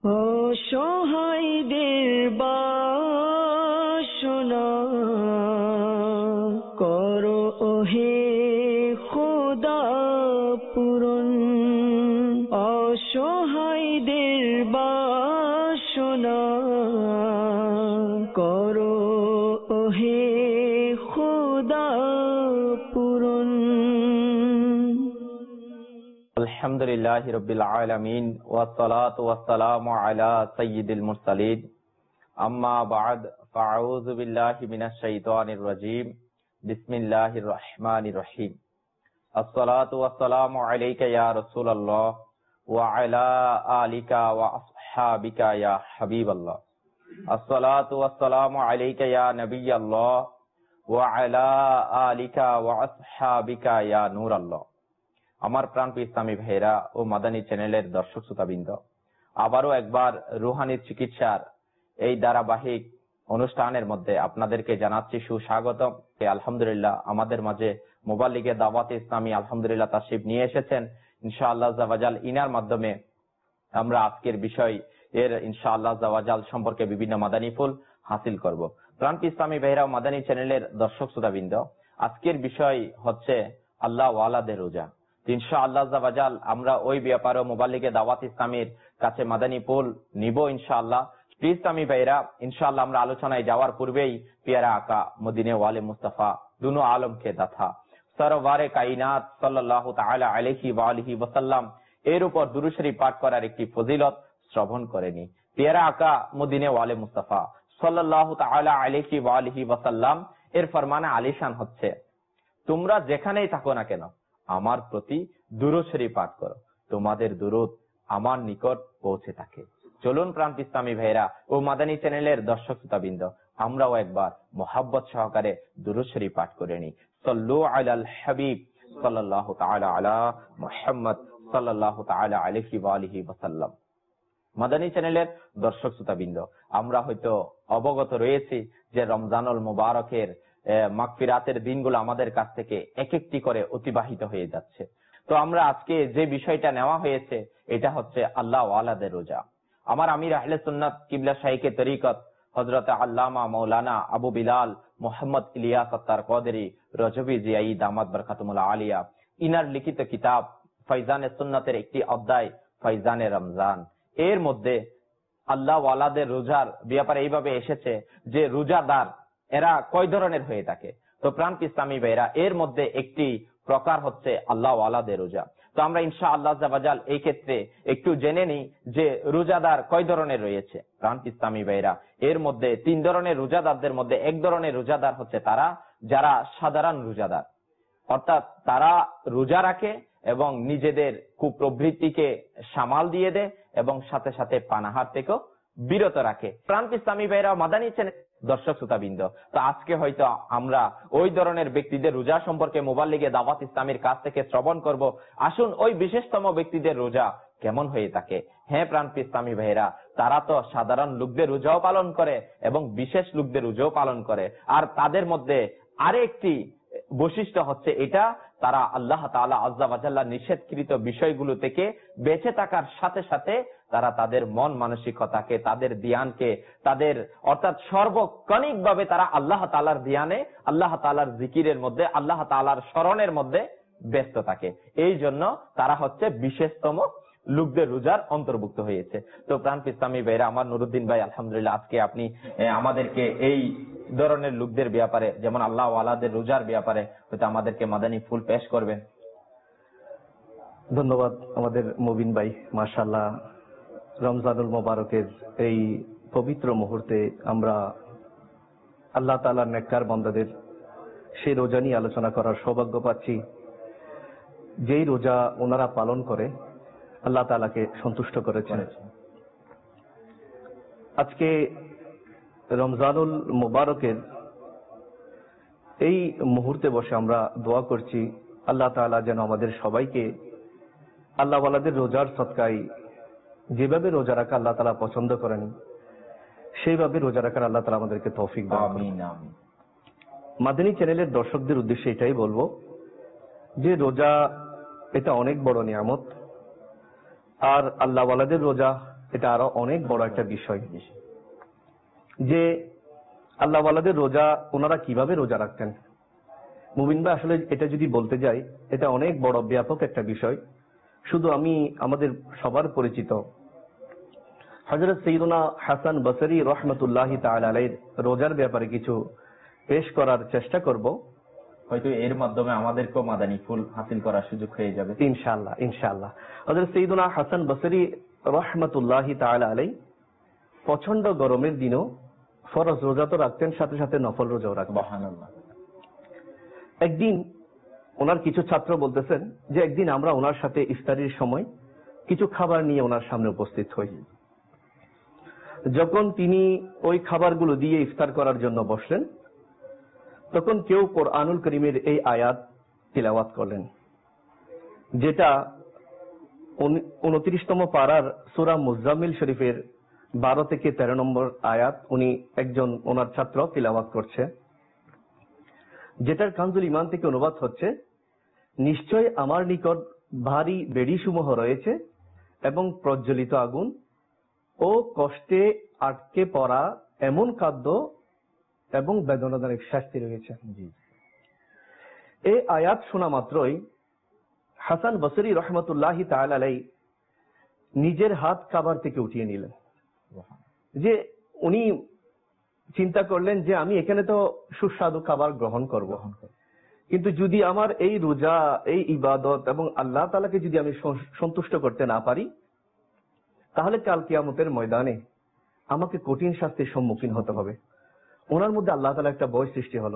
অসহায়দের বাসনা করো ওহে খোদা পূরণ। অসহায়দের বাসনা করো ওহে খোদা পূরণ। আলহামদুলিল্লাহি রাব্বিল আলামিন ওয়াসসালাতু ওয়াসসালামু আলা সাইয়্যিদিল মুরসালিন আম্মা বা'দ ফাআউযু বিল্লাহি মিনাশ শাইতানির রাজীম বিসমিল্লাহির রহমানির রহিম। আসসালাতু ওয়াসসালামু আলাইকা ইয়া রাসূলুল্লাহ ওয়া আলা আলিকা ওয়া আসহাবিকা ইয়া হাবিবাল্লাহ। আসসালাতু ওয়াসসালামু আলাইকা ইয়া নবিয়াল্লাহ ওয়া আলা আলিকা ওয়া আসহাবিকা ইয়া নূরাল্লাহ। আমার প্রাণপ্রিয় ইসলামী ভাইরা ও মাদানী চ্যানেলের দর্শক শ্রোতাবৃন্দ, আবারও একবার রুহানি চিকিৎসার এই ধারাবাহিক অনুষ্ঠানের মধ্যে আপনাদেরকে জানাচ্ছি সুস্বাগতম। আলহামদুলিল্লাহ আমাদের মাঝে মুবাল্লিগে দাওয়াতে ইসলামী আলহামদুলিল্লাহ তাশরিফ নিয়ে এসেছেন। ইনশাআল্লাহ জাওয়াজাল ইনার মাধ্যমে আমরা আজকের বিষয় এর ইনশাআল্লাহ জাওয়াজাল সম্পর্কে বিভিন্ন মাদানী ফুল হাসিল করব। প্রাণপ্রিয় ইসলামী ভাইরা ও মাদানী চ্যানেলের দর্শক শ্রোতাবৃন্দ, আজকের বিষয় হচ্ছে আল্লাহ ওয়ালাদের রোজা। ইনশাআল্লাহ জাওয়াজাল আমরা ওই ব্যাপারে মুবাল্লিগে দাওয়াত ইসলামীর কাছে মাদানী ফুল নিব ইনশাআল্লাহ। প্রিয় ইসলামী ভাইরা, ইনশাআল্লাহ আমরা আলোচনায় যাওয়ার পূর্বেই পিয়ারা আকা মদিনে ওয়ালে মুস্তাফা দুনো আলমকে দাথা সরওয়ারে কায়নাত সাল্লাল্লাহু তাআলা আলাইহি ওয়া আলিহি ওয়াসাল্লাম এর উপর দুরূদ শরীফ পাঠ করার একটি ফজিলত শ্রবণ করেনি। পিয়ারা আকা মদিনে ওয়ালে মুস্তাফা সাল্লাল্লাহু তাআলা আলাইহি ওয়া আলিহি ওয়াসাল্লাম এর ফরমানে আলিশান হচ্ছে, তোমরা যেখানেই থাকো না কেন আমার প্রতি দুরূদ শরীফ পাঠ করো, তোমাদের দুরূদ আমার নিকট পৌঁছে থাকে। চলুন প্রাণপ্রিয় ইসলামী ভাইরা ও মাদানী চ্যানেলের দর্শক শ্রোতাবৃন্দ, আমরাও একবার মোহাব্বত সহকারে দুরূদ শরীফ পাঠ করে নিই। সাল্লু আলাল হাবিব সাল্লাল্লাহু তাআলা আলা মুহাম্মদ সাল্লাল্লাহু তাআলা আলাইহি ওয়া আলিহি ওয়াসাল্লাম। মাদানী চ্যানেলের দর্শক শ্রোতাবৃন্দ, আমরা হয়তো অবগত রয়েছি যে রমজানুল মুবারকের মাগফিরাতের দিনগুলো আমাদের কাছ থেকে এক একটি করে অতিবাহিত হয়ে যাচ্ছে। তো আমরা আজকে যে বিষয়টা নেওয়া হয়েছে এটা হচ্ছে আল্লাহ ওয়ালাদের রোজা। আমার আমির আহলে সুন্নাত কিবলা শাইখে তরিকত হযরত আল্লামা মাওলানা আবু বিলাল মুহাম্মদ ইলিয়াস আত্তার কদরি রজবী জিয়াই দামাত বরকাতুল আলিয়া ইনার লিখিত কিতাব ফয়জানে সুন্নাতের একটি অধ্যায় ফয়জানে রমজান, এর মধ্যে আল্লাহ ওয়ালাদের রোজার ব্যাপারে এইভাবে এসেছে যে রোজাদার এরা কয় ধরনের হয়ে থাকে। তো প্রাণপ্রিয় ইসলামী ভাইরা, এর মধ্যে একটি প্রকার হচ্ছে আল্লাহ ওয়ালাদের রোজা। তো আমরা ইনশাআল্লাহ জাওয়াজাল এই ক্ষেত্রে একটু জেনে নিই যে রোজাদার কয় ধরনের রয়েছে। প্রাণপ্রিয় ইসলামী ভাইরা, এর মধ্যে তিন ধরনের রোজাদারদের মধ্যে এক ধরনের রোজাদার হচ্ছে তারা যারা সাধারণ রোজাদার, অর্থাৎ তারা রোজা রাখে এবং নিজেদের কুপ্রবৃত্তিকে সামাল দিয়ে দেয় এবং সাথে সাথে পানাহার থেকেও বিরত রাখে। প্রাণপ্রিয় ইসলামী ভাইরা মাদানী চ্যানেল দর্শক শ্রোতাবৃন্দ, তো আজকে হয়তো আমরা ওই ধরনের ব্যক্তিদের রোজা সম্পর্কে মুবাল্লিগে দাওয়াত ইসলামীর কাছ থেকে শ্রবণ করব। আসুন ওই বিশেষতম ব্যক্তিদের রোজা কেমন হয়ে থাকে। হ্যাঁ প্রাণপ্রিয় ইসলামী ভাইরা, তারা তো সাধারণ লোকদের রোজাও পালন করে এবং বিশেষ লোকদের রোজাও পালন করে। আর তাদের মধ্যে আরেকটি বৈশিষ্ট্য হচ্ছে এটা, তারা আল্লাহ তাআলা আযজা ওয়া জাল্লা নিষেধকৃত বিষয়গুলো থেকে বেঁচে থাকার সাথে সাথে তারা তাদের মন মানসিকতাকে, তাদের ধ্যানকে, তাদের অর্থাৎ সর্বক্ষণিক ভাবে তারা আল্লাহ তাআলার ধ্যানে, আল্লাহ তাআলার জিকিরের মধ্যে, আল্লাহ তাআলার স্মরণের মধ্যে ব্যস্ত থাকে। এই জন্য তারা হচ্ছে বিশেষতম লোকদের রোজার অন্তর্ভুক্ত হয়েছে। তো প্রাণপ্রিয় ইসলামী ভাইরা, আমার নুরুদ্দিন ভাই আলহামদুলিল্লাহ আজকে আপনি আমাদেরকে এই ধরনের লোকদের ব্যাপারে, যেমন আল্লাহ ওয়ালাদের রোজার ব্যাপারে হয়তো আমাদেরকে মাদানী ফুল পেশ করবেন। ধন্যবাদ আমাদের মুবিন ভাই। মাশাআল্লাহ, রমজানুল মুবারকের এই পবিত্র মুহূর্তে আমরা আল্লাহ তাআলার নেককার বান্দাদের সেই রোজা নিয়ে আলোচনা করার সৌভাগ্য পাচ্ছি, যেই রোজা ওনারা পালন করে আল্লাহ তাআলাকে সন্তুষ্ট করেছেন। আজকে রমজানুল মুবারকের এই মুহূর্তে বসে আমরা দোয়া করছি আল্লাহ তাআলা যেন আমাদের সবাইকে আল্লাহ ওয়ালাদের রোজার সদকায় যেভাবে রোজা রাখা আল্লাহ তাআলা পছন্দ করেন সেইভাবে রোজা রাখার আল্লাহ তাআলা আমাদেরকে তৌফিক দান করুন। আমিন আমিন। মাদানী চ্যানেলের দর্শকদের উদ্দেশ্যে এটাই বলবো যে রোজা এটা অনেক বড় নিয়ামত, আর আল্লাহ ওয়ালাদের রোজা এটা আরো অনেক বড় একটা বিষয়, যে আল্লাহ ওয়ালাদের রোজা ওনারা কিভাবে রোজা রাখতেন। মুবিন ভাই, আসলে এটা যদি বলতে যাই, এটা অনেক বড় ব্যাপক একটা বিষয়। শুধু আমি আমাদের সবার পরিচিত হযরত সৈয়দনা হাসান বসরি রহমতুল্লাহি তাআলা আলাইহির রোজার ব্যাপারে কিছু পেশ করার চেষ্টা করব। হয়তো এর মাধ্যমে আমাদেরকেও মাদানী ফুল হাসিল করার সুযোগ হয়ে যাবে ইনশাআল্লাহ। ইনশাআল্লাহ। হযরত সৈয়দনা হাসান বসরি রহমতুল্লাহি তাআলা আলাইহি প্রচন্ড গরমের দিনও ফরজ রোজা তো রাখতেন, সাথে সাথে নফল রোজাও রাখতেন। সুবহানাল্লাহ। একদিন ওনার কিছু ছাত্র বলতেছেন যে একদিন আমরা ওনার সাথে ইফতারির সময় কিছু খাবার নিয়ে ওনার সামনে উপস্থিত হই। যখন তিনি ওই খাবারগুলো দিয়ে ইফতার করার জন্য বসলেন, তখন কেউ কোরআনুল করিমের এই আয়াত তিলাওয়াত করলেন, যেটা 29তম পারার সূরা মুজাম্মিল শরীফের 12 থেকে 13 নম্বর আয়াত উনি একজন ওনার ছাত্র তিলাওয়াত করছে, যেটার কানজুল ইমান থেকে অনুবাদ হচ্ছে, নিশ্চয় আমার নিকট ভারী বেড়িসমূহ রয়েছে এবং প্রজ্বলিত আগুন ও কষ্টে আটকে পড়া এমন খাদ্য এবং বেদনাদায়ক শাস্তি রয়েছে। এই আয়াত শোনা মাত্রই হাসান বসরি রহমতুল্লাহি তাআলা আলাইহি নিজের হাত খাবার থেকে উঠিয়ে নিলেন। যে উনি চিন্তা করলেন যে আমি এখানে তো সুস্বাদু খাবার গ্রহণ করব, কিন্তু যদি আমার এই রোজা, এই ইবাদত এবং আল্লাহ তাআলাকে যদি আমি সন্তুষ্ট করতে না পারি, তাহলে কাল কিয়ামতের ময়দানে আমাকে কঠিন শাস্তির সম্মুখীন হতে হবে। ওনার মধ্যে আল্লাহ তাআলা একটা ভয় সৃষ্টি হলো,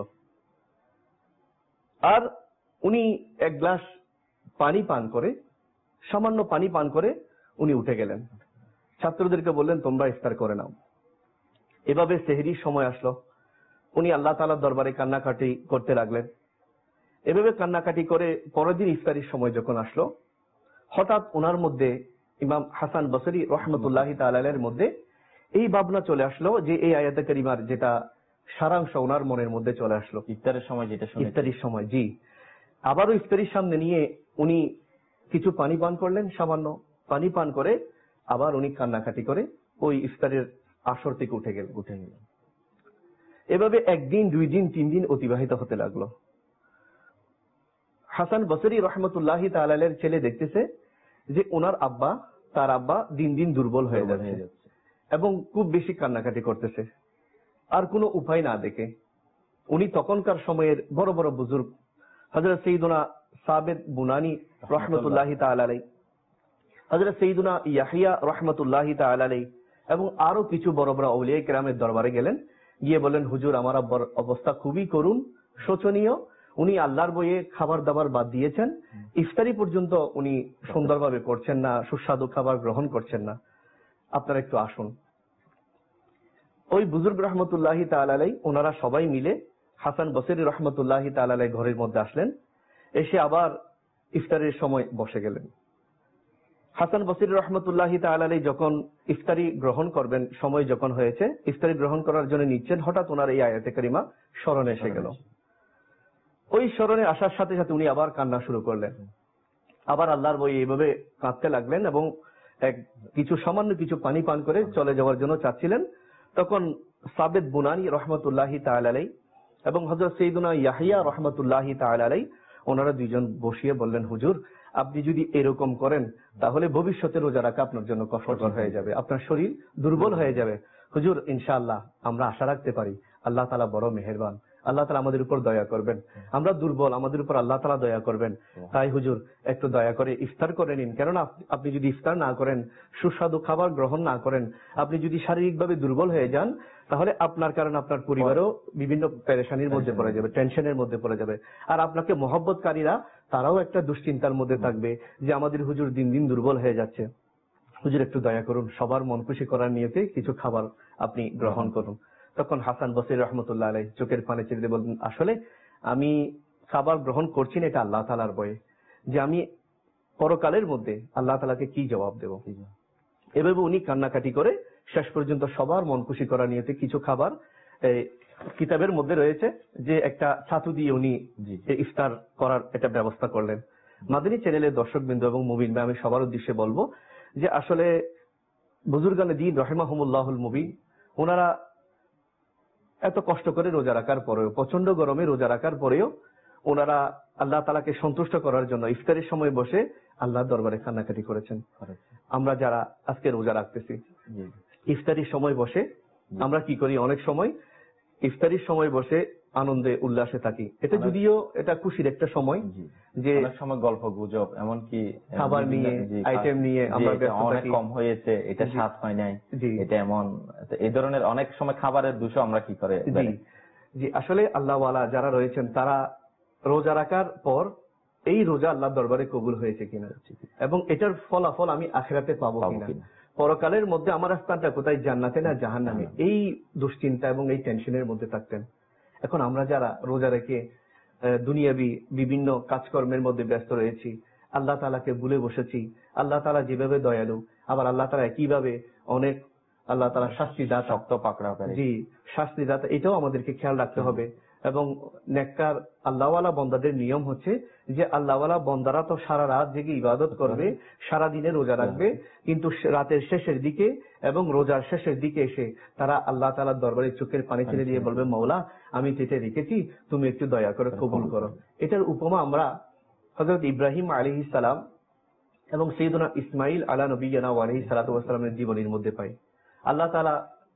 আর উনি এক গ্লাস পানি পান করে, সামান্য পানি পান করে উনি উঠে গেলেন। ছাত্রদেরকে বললেন, তোমরা ইফতার করে নাও। এভাবে সেহরির সময় আসলো, উনি আল্লাহ তাআলার দরবারে কান্নাকাটি করতে লাগলেন। এভাবে কান্নাকাটি করে পরের দিন ইফতারির সময় যখন আসলো, হঠাৎ ওনার মধ্যে, ইমাম হাসান বসরি রহমতুল্লাহি তাআলা আলাইহির মধ্যে এই ভাবনা চলে আসলো যে এই আয়াতে কারিমার যেটা সারাংশ ওনার মনের মধ্যে চলে আসলো ইফতারের সময়, যেটা ইফতারির সময়। জি, আবারও ইফতারির সামনে নিয়ে উনি কিছু পানি পান করলেন, সামান্য পানি পান করে আবার উনি কান্নাকাটি করে ওই ইফতারের আসর থেকে উঠে গেলেন। এভাবে একদিন, 2 দিন, 3 দিন অতিবাহিত হতে লাগলো। হাসান বসরি রহমতুল্লাহি তাআলা আলাইহির ছেলে দেখতেছে যে ওনার আব্বা, তার আব্বা দিন দিন দুর্বল হয়ে যাচ্ছে এবং খুব বেশি কান্নাকাটি করতেছে। আর কোনো উপায় না দেখে উনি তখনকার সময়ের বড় বড় বুজুর্গ হযরত সৈয়দনা সাবেদ বুনানি রহমতুল্লাহি তাআলা আলাইহি, হযরত সৈয়দনা ইয়াহিয়া রহমতুল্লাহি তাআলা আলাইহি এবং আরো কিছু বড় বড় আউলিয়া কেরামের দরবারে গেলেন। গিয়ে বলেন, হুজুর, আমার আব্বার অবস্থা খুবই করুণ, শোচনীয়। উনি আল্লাহর বইয়ে খাবার দাবার বাদ দিয়েছেন, ইফতারি পর্যন্ত উনি সুন্দরভাবে করছেন না, সুস্বাদু খাবার গ্রহণ করছেন না, আপনারা একটু আসুন। ওই বুজুর্গ রহমতুল্লাহি তাআলা আলাইহি ওনারা সবাই মিলে হাসান বসরি রহমতুল্লাহি তাআলা আলাইহি ঘরের মধ্যে আসলেন, এসে আবার ইফতারের সময় বসে গেলেন। হাসান বসরি রহমতুল্লাহি তাআলা আলাইহি যখন ইফতারি গ্রহণ করবেন, সময় যখন হয়েছে, ইফতারি গ্রহণ করার জন্য নিচ্ছেন, হঠাৎ ওনার এই আয়াতে কারিমা স্মরণে এসে গেল। ওই স্মরণে আসার সাথে সাথে উনি আবার কান্না শুরু করলেন, আবার আল্লাহর বই এইভাবে কাঁদতে লাগলেন এবং সামান্য কিছু পানি পান করে চলে যাওয়ার জন্য চাচ্ছিলেন। তখন সাবেদ বুনানি রহমতুল্লাহি তাআলা আলাইহি এবং হযরত সৈয়দনা ইয়াহিয়া রহমতুল্লাহি তাআলা আলাইহি ওনারা দুইজন বসিয়ে বললেন, হুজুর, আপনি যদি এরকম করেন তাহলে ভবিষ্যতে রোজা রাখা আপনার জন্য কষ্টকর হয়ে যাবে, আপনার শরীর দুর্বল হয়ে যাবে। হুজুর, ইনশাআল্লাহ আমরা আশা রাখতে পারি আল্লাহ তাআলা বড় মেহেরবান, আল্লাহ তাআলা আমাদের উপর দয়া করবেন, আমরা দুর্বল, আমাদের উপর আল্লাহ তাআলা দয়া করবেন। তাই হুজুর একটু দয়া করে ইফতার করে নিন, কেননা আপনি যদি ইফতার না করেন, সুস্বাদু খাবার গ্রহণ না করেন, আপনি যদি শারীরিকভাবে দুর্বল হয়ে যান, তাহলে আপনার কারণে আপনার পরিবারও বিভিন্ন পেরেশানির মধ্যে পড়ে যাবে, টেনশনের মধ্যে পড়ে যাবে। আর আপনাকে মহব্বতকারীরা তারাও একটা দুশ্চিন্তার মধ্যে থাকবে যে আমাদের হুজুর দিন দিন দুর্বল হয়ে যাচ্ছে। হুজুর একটু দয়া করুন, সবার মন খুশি করার নিয়তে কিছু খাবার আপনি গ্রহণ করুন। তখন হাসান বসরি রহমতুল্লাহ আলাইহি চোখের পানি ছেড়ে বললেন, আসলে আমি খাবার গ্রহণ করছি না এটা আল্লাহ তাআলার ভয়ে, যে আমি পরকালের মধ্যে আল্লাহ তাআলাকে কি জবাব দেব। এভাবে উনি কান্নাকাটি করে শেষ পর্যন্ত সবার মন খুশি করার নিয়তে কিছু খাবার, কিতাবের মধ্যে রয়েছে যে একটা ছাতু দিয়ে উনি ইফতার করার একটা ব্যবস্থা করলেন। মাদানী চ্যানেলের দর্শকবৃন্দ এবং মুমিন ভাই, আমি সবার উদ্দেশ্যে বলবো যে আসলে বুজুর্গানে দিন রহিমাহুমুল্লাহুল মুবিন, ওনারা এত কষ্ট করে রোজা রাখার পরেও, প্রচন্ড গরমে রোজা রাখার পরেও ওনারা আল্লাহ তাআলাকে সন্তুষ্ট করার জন্য ইফতারের সময় বসে আল্লাহর দরবারে কান্নাকাটি করেছেন। আমরা যারা আজকে রোজা রাখতেছি, ইফতারির সময় বসে আমরা কি করি? অনেক সময় ইফতারির সময় বসে আনন্দে উল্লাসে থাকি। এটা যদিও এটা খুশির একটা সময়, যে অনেক সময় গল্প গুজব, এমনকি খাবার নিয়ে, আইটেম নিয়ে আমরা ব্যস্ত অনেক থাকি। কম হয়েছে, এটা স্বাদ হয় নাই, এটা এমন, এই ধরনের অনেক সময় খাবারের দোষও আমরা কি করে। জি, আসলে আল্লাহ ওয়ালা যারা রয়েছেন তারা রোজা রাখার পর এই রোজা আল্লাহর দরবারে কবুল হয়েছে কিনা এবং এটার ফলাফল আমি আখিরাতে পাবো কিনা, পরকালের মধ্যে আমার স্থানটা কোথায়, জান্নাতে না জাহান্নামে, এই দুশ্চিন্তা এবং এই টেনশনের মধ্যে থাকতেন। এখন আমরা যারা রোজা রেখে দুনিয়াবি বিভিন্ন কাজকর্মের মধ্যে ব্যস্ত রয়েছি, আল্লাহ তাআলাকে ভুলে বসেছি। আল্লাহ তাআলা যেভাবে দয়ালু, আবার আল্লাহ তাআলা একইভাবে অনেক আল্লাহ তাআলা শাস্তিদাতা, শক্ত পাকড়াও করে। জি, শাস্তিদাতা, এটাও আমাদেরকে খেয়াল রাখতে হবে। এবং নেককার আল্লাহওয়ালা বন্দাদের নিয়ম হচ্ছে যে আল্লাহওয়ালা বন্দারা তো সারা রাত জেগে ইবাদত করবে, সারা দিনে রোজা রাখবে, কিন্তু রাতের শেষের দিকে এবং রোজার শেষের দিকে এসে তারা আল্লাহ তাআলার দরবারে চোখের পানি ছেড়ে দিয়ে বলবে, মওলা আমি যেটা রেখেছি তুমি একটু দয়া করে কবুল করো। এটার উপমা আমরা হযরত ইব্রাহিম আলাইহিস সালাম এবং সাইয়্যিদুনা ইসমাঈল আলা নবিয়্যিনা ওয়া আলাইহিস সালাতু ওয়াস সালামের জীবনের মধ্যে পাই। আল্লাহ তাআলা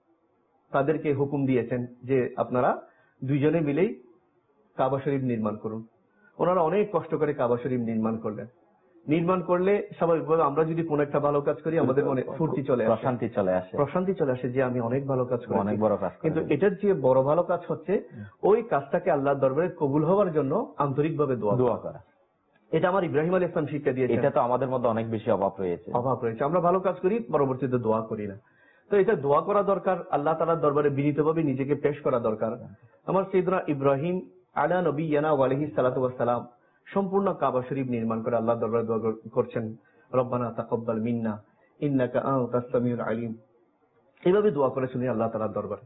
তাদেরকে হুকুম দিয়েছেন যে আপনারা দুইজনে মিলেই কাবা শরীফ নির্মাণ করুন। ওনারা অনেক কষ্ট করে কাবা শরীফ নির্মাণ করলেন। নির্মাণ করলে স্বাভাবিকভাবে আমরা যদি কোনো একটা ভালো কাজ করি আমাদের মনে ফুর্তি চলে আসে, প্রশান্তি চলে আসে যে আমি অনেক ভালো কাজ করি, অনেক বড় কাজ। কিন্তু এটার যে বড় ভালো কাজ হচ্ছে ওই কাজটাকে আল্লাহর দরবারে কবুল হওয়ার জন্য আন্তরিকভাবে দোয়া করা। এটা আমার ইব্রাহিম আলাইহিস সালাম শিক্ষা দিয়েছেন। এটা তো আমাদের মধ্যে অনেক বেশি অভাব রয়েছে। আমরা ভালো কাজ করি, পরবর্তীতে দোয়া করি না। তো এটা দোয়া করা দরকার, আল্লাহ তাআলার দরবারে বিনীতভাবে নিজেকে পেশ করা দরকার। আমার সাইয়্যিদুনা ইব্রাহিম আলা নবিয়্যিনা ওয়া আলাইহিস সালাতু ওয়াস সালাম সম্পূর্ণ কাবা শরীফ নির্মাণ করে আল্লাহর দরবারে দোয়া করছেন, রব্বানা তাকাব্বাল মিন্না ইন্নাকা আনতাস সামিউল আলিম। এইভাবে দোয়া করেছেন আল্লাহ তাআলার দরবারে।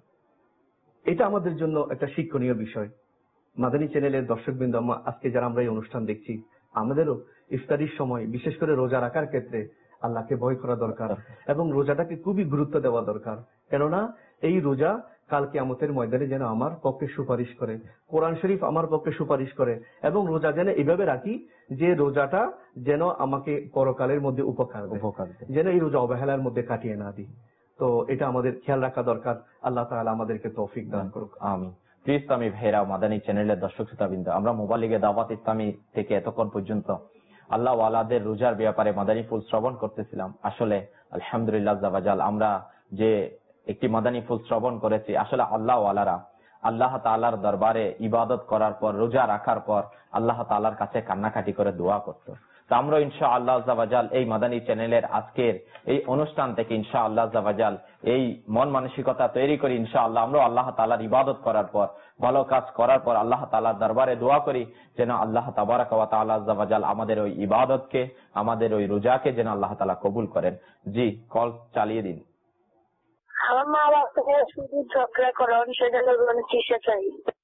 এটা আমাদের জন্য একটা শিক্ষণীয় বিষয়। মাদানী চ্যানেলের দর্শকবৃন্দ, আজকে যারা আমরা এই অনুষ্ঠান দেখছি, আমাদেরও ইফতারির সময় বিশেষ করে রোজা রাখার ক্ষেত্রে আল্লাহকে ভয় করা দরকার এবং রোজাটাকে খুবই গুরুত্ব দেওয়া দরকার। কেননা এই রোজা কাল কিয়ামতের ময়দানে যেন আমার পক্ষে সুপারিশ করে, কোরআন শরীফ আমার পক্ষে সুপারিশ করে, এবং রোজা যেন এভাবে রাখি যে রোজাটা যেন আমাকে পরকালের মধ্যে উপকার দেয়, যেন এই রোজা অবহেলার মধ্যে কাটিয়ে না দিই। তো এটা আমাদের খেয়াল রাখা দরকার। আল্লাহ তাআলা আমাদেরকে তৌফিক দান করুক। আমিন। প্রিয় ইসলামী ভাইরা, মাদানী চ্যানেলের দর্শক শ্রোতাবৃন্দ, আমরা মোবাইলে দাওয়াত ইসলামী থেকে এতক্ষণ পর্যন্ত আল্লাহ ওয়ালাদের রোজার ব্যাপারে মাদানী ফুল শ্রবণ করতেছিলাম। আসলে আলহামদুলিল্লাহ আজ্জা ওয়াজাল, আমরা যে একটি মাদানী ফুল শ্রবণ করেছি, আসলে আল্লাহ ওয়ালারা আল্লাহ তাআলার দরবারে ইবাদত করার পর, রোজা রাখার পর আল্লাহ তাআলার কাছে কান্নাকাটি করে দোয়া করত। তো আমরা ইনশাআল্লাহ আজ্জা ওয়াজাল এই মাদানী চ্যানেলের আজকের এই অনুষ্ঠান থেকে ইনশাআল্লাহ আজ্জা ওয়াজাল এই মন মানসিকতা তৈরি করি, ইনশাআল্লাহ আমরা আল্লাহ তাআলার ইবাদত করার পর, ভালো কাজ করার পর আল্লাহ তাআলার দরবারে দোয়া করি যেন আল্লাহ তাবারাকা ওয়া তাআলা আজ্জা ওয়াজাল আমাদের ওই ইবাদতকে, আমাদের ওই রোজাকে যেন আল্লাহ তাআলা কবুল করেন। জি, কল চালিয়ে দিন। আমার মা বাবা শুধু ঝগড়া করেন, সেজন্য চিকিৎসা চাই।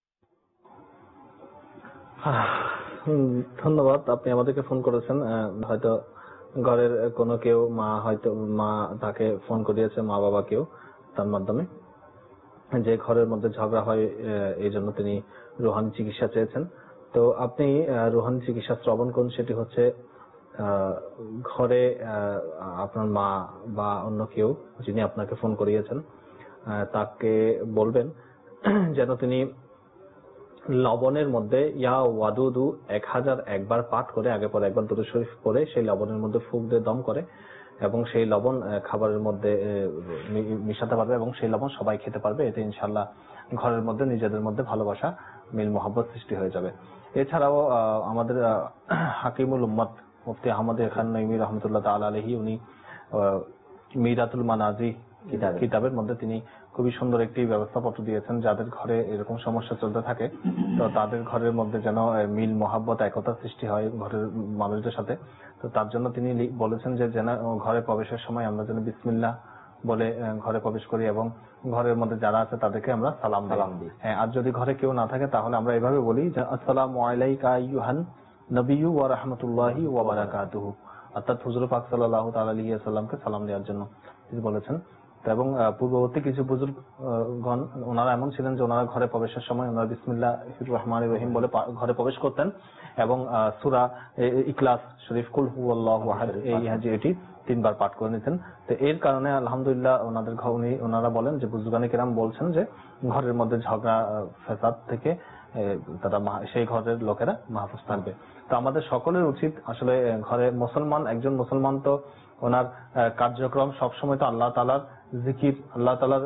ধন্যবাদ, আপনি আমাদেরকে ফোন করেছেন। হয়তো ঘরের কোনো কেউ, হয়তো মা তাকে ফোন করিয়েছে, মা বাবা কেউ তার মাধ্যমে, যে ঘরের মধ্যে ঝগড়া হয়, এই জন্য তিনি রুহানি চিকিৎসা চেয়েছেন। তো আপনি রুহানি চিকিৎসা শ্রবণ করুন। সেটি হচ্ছে ঘরে আপনার মা বা অন্য কেউ যিনি আপনাকে ফোন করিয়েছেন তাকে বলবেন যেন তিনি লবণের মধ্যে ইয়া ওয়াদুদু 1001 বার পাঠ করে, আগে পরে একবার দুরূদ শরীফ পড়ে সেই লবণের মধ্যে ফুঁক দিয়ে দম করে, এবং সেই লবণ খাবারের মধ্যে মিশাতে পারবে এবং সেই লবণ সবাই খেতে পারবে। এতে ইনশাআল্লাহ ঘরের মধ্যে নিজেদের মধ্যে ভালোবাসা, মিল মোহাব্বত সৃষ্টি হয়ে যাবে। এছাড়াও আমাদের হাকিমুল উম্মত মুফতি আহমদ খান নঈমী রহমতুল্লাহ তাআলা আলাইহি, উনি মিরাতুল মানাজি কিতাবের মধ্যে তিনি খুবই সুন্দর একটি ব্যবস্থাপত্র দিয়েছেন। যাদের ঘরে এরকম সমস্যা চলতে থাকে, তো তাদের ঘরের মধ্যে যেন মিল মোহাব্বত, একতা সৃষ্টি হয় ঘরের মানুষদের সাথে। তো তার জন্য তিনি বলেছেন যে যেন ঘরে প্রবেশের সময় আমরা যেন বিসমিল্লাহ বলে ঘরে প্রবেশ করি এবং ঘরের মধ্যে যারা আছে তাদেরকে আমরা সালাম দিই। হ্যাঁ, আর যদি ঘরে কেউ না থাকে তাহলে আমরা এভাবে বলি যে আসসালামু আলাইকা আইয়ুহান নবিয়্যু ওয়া রাহমাতুল্লাহি ওয়া বারাকাতুহু, অর্থাৎ হুজুর পাক সাল্লাল্লাহু তাআলা আলাইহি ওয়াসাল্লামকে সালাম দেওয়ার জন্য। তিনি বলেছেন। তো এবং পূর্ববর্তী কিছু বুজুর্গ গণ ওনারা এমন ছিলেন যে ওনারা ঘরে প্রবেশের সময় ওনারা বিসমিল্লাহির রহমানির রহিম বলে ঘরে প্রবেশ করতেন এবং সূরা ইখলাস শরীফ, কুল হুয়াল্লাহু আহাদ, এটি 3 বার পাঠ করে নিতেন। তো এর কারণে আলহামদুলিল্লাহ ওনারা বলেন যে বুজুর্গানে কেরাম বলছেন যে ঘরের মধ্যে ঝগড়া ফেসাদ থেকে তারা সেই ঘরের লোকেরা মাহফুজ থাকবে। তো আমাদের সকলের উচিত আসলে ঘরে একজন মুসলমান তো ওনার কার্যক্রম সবসময় তো আল্লাহ তাআলার জিকির, আল্লাহ তাআলার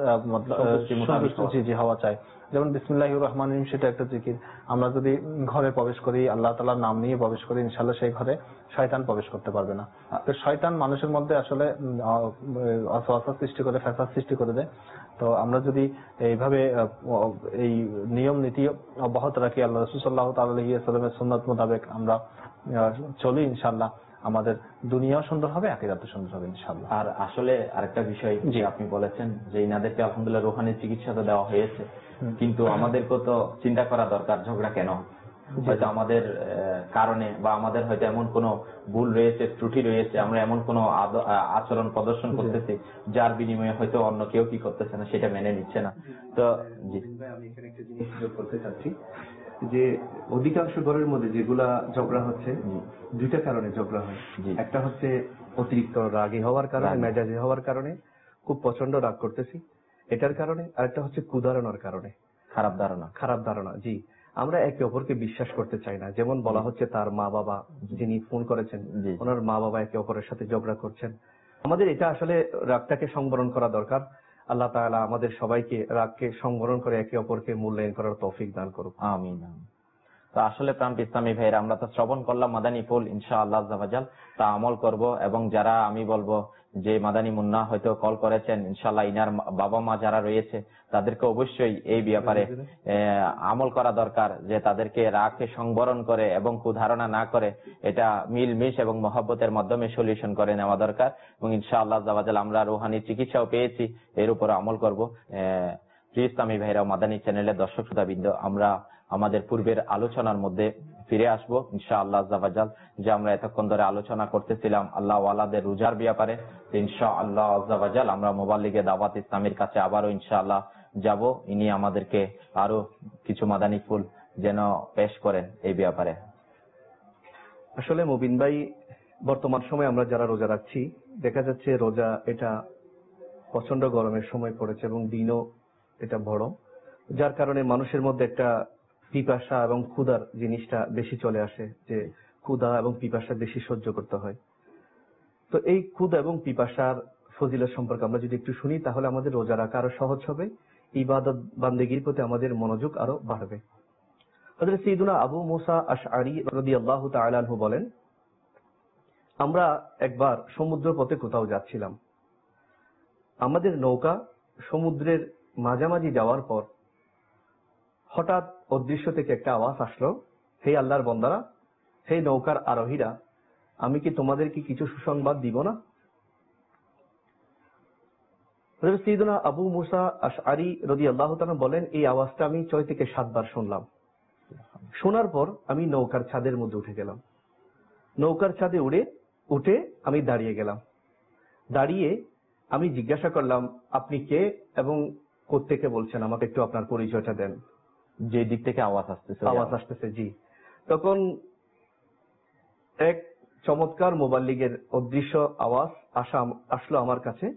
সন্তুষ্টি হওয়া চাই। যেমন বিসমিল্লাহির রহমানির রহিম সেটা একটা জিকির। আমরা যদি ঘরে প্রবেশ করি, আল্লাহ তাআলার নাম নিয়ে প্রবেশ করি, ইনশাআল্লাহ সেই ঘরে শয়তান প্রবেশ করতে পারবে না। তো শয়তান মানুষের মধ্যে আসলে ওয়াসওয়াসা সৃষ্টি করে, ফ্যাসাদ সৃষ্টি করে দেয়। তো আমরা যদি এইভাবে এই নিয়ম নীতি অব্যাহত রাখি, আল্লাহ রাসূল সাল্লাল্লাহু তাআলা আলাইহি ওয়াসাল্লামের সুন্নাত মোতাবেক আমরা চলি, ইনশাআল্লাহ আমাদের দুনিয়াও সুন্দর হবে, আখিরাতও সুন্দর হবে ইনশাআল্লাহ। আর আসলে আরেকটা বিষয় যে আপনি বলেছেন যে ইনাদেরকে আলহামদুলিল্লাহ রুহানি চিকিৎসা তো দেওয়া হয়েছে, কিন্তু আমাদেরকেও তো চিন্তা করা দরকার ঝগড়া কেন। হয়তো আমাদের কারণে বা আমাদের হয়তো এমন কোনো ভুল রয়েছে, ত্রুটি রয়েছে, আমরা এমন কোনো আচরণ প্রদর্শন করতেছি যার বিনিময়ে হয়তো অন্য কেউ কি করতেছে না, সেটা মেনে নিচ্ছে না। তো জি আমি এখানে একটা জিনিস যোগ করতে চাচ্ছি যে অধিকাংশ ঘরের মধ্যে যেগুলা ঝগড়া হচ্ছে, 2টা কারণে ঝগড়া হয়। একটা হচ্ছে অতিরিক্ত রাগী হওয়ার কারণে, মেজাজি হওয়ার কারণে, খুব প্রচন্ড রাগ করতেছি এটার কারণে। আরেকটা হচ্ছে কুদারানোর কারণে, খারাপ ধারণা। জি, আমরা একে অপরকে বিশ্বাস করতে চাই না। যেমন বলা হচ্ছে তার মা বাবা যিনি ফোন করেছেন, ওনার মা বাবা একে অপরের সাথে ঝগড়া করছেন। আমাদের এটা আসলে রাগটাকে সংবরণ করা দরকার। আল্লাহ তাআলা আমাদের সবাইকে রাগকে সংবরণ করে একে অপরকে মূল্যায়ন করার তৌফিক দান করুক, আমিন। তো আসলে প্রাণপ্রিয় ইসলামী ভাইরা, আমরা তো শ্রবণ করলাম মাদানী ফুল, ইনশাআল্লাহ আজ্জা ওয়া জাল তা আমল করব। এবং যারা আমি বলবো যে মাদানী মুন্না হয়তো কল করেছেন, ইনশাআল্লাহ ইনার বাবা মা যারা রয়েছে তাদেরকে অবশ্যই এই ব্যাপারে আমল করা দরকার, যে তাদেরকে রাগকে সংবরণ করে এবং কুধারণা না করে এটা মিলমিশ এবং মহব্বতের মাধ্যমে সলিউশন করে নেওয়া দরকার। এবং ইনশাআল্লাহ আজ্জা ওয়া জাল আমরা রুহানি চিকিৎসাও পেয়েছি, এর উপর আমল করব। প্রিয় ইসলামী ভাইরা, মাদানী চ্যানেলের দর্শক শ্রোতাবৃন্দ, আমরা আমাদের পূর্বের আলোচনার মধ্যে ফিরে আসবো ইনশাআল্লাহ আজ্জা ওয়া জাল। যে আমরা এতক্ষণ ধরে আলোচনা করতেছিলাম আল্লাহ ওয়ালাদের রোজার ব্যাপারে, ইনশাআল্লাহ আজ্জা ওয়া জাল আমরা মুবাল্লিগে দাওয়াত ইসলামের কাছে আবারও ইনশাআল্লাহ যাব। ইনি আমাদেরকে আরো কিছু মাদানী ফুল যেন পেশ করেন এই ব্যাপারে। আসলে মুবিন ভাই, বর্তমান সময়ে আমরা যারা রোজা রাখছি, দেখা যাচ্ছে রোজা এটা প্রচন্ড গরমের সময় পড়েছে এবং দিনও এটা বড়, যার কারণে মানুষের মধ্যে একটা পিপাসা এবং ক্ষুধার জিনিসটা বেশি চলে আসে, যে ক্ষুধা এবং পিপাসা বেশি সহ্য করতে হয়। তো এই ক্ষুধা এবং পিপাসার ফজিলত সম্পর্কে আমরা যদি একটু শুনি, তাহলে আমাদের রোজা রাখা আরো সহজ হবে, ইবাদত বান্দেগীর প্রতি আমাদের মনোযোগ আরো বাড়বে। হযরত সাইয়্যিদুনা আবু মুসা আশআরী রাদিয়াল্লাহু তাআলা আনহু বলেন, আমরা একবার সমুদ্র পথে কোথাও যাচ্ছিলাম। আমাদের নৌকা সমুদ্রের মাঝামাঝি যাওয়ার পর হঠাৎ অদৃশ্য থেকে একটা আওয়াজ আসলো, হে আল্লাহর বান্দারা, হে নৌকার আরোহীরা, আমি কি তোমাদেরকে কিছু সুসংবাদ দিব না? হযরত সাইয়্যিদুনা আবু মুসা আশআরী রাদিয়াল্লাহু তাআলা বলেন, এই আওয়াজটা আমি 6 থেকে 7 বার শুনলাম। শোনার পর আমি নৌকার ছাদের মধ্যে উঠে গেলাম। নৌকার ছাদে উঠে আমি দাঁড়িয়ে গেলাম। দাঁড়িয়ে আমি জিজ্ঞাসা করলাম, আপনি কে এবং কোত্থেকে বলছেন, আমাকে একটু আপনার পরিচয়টা দেন। যে দিক থেকে আওয়াজ আসতেছে। জি। তখন এক চমৎকার মুবাল্লিগের অদৃশ্য আওয়াজ আসলো আমার কাছে।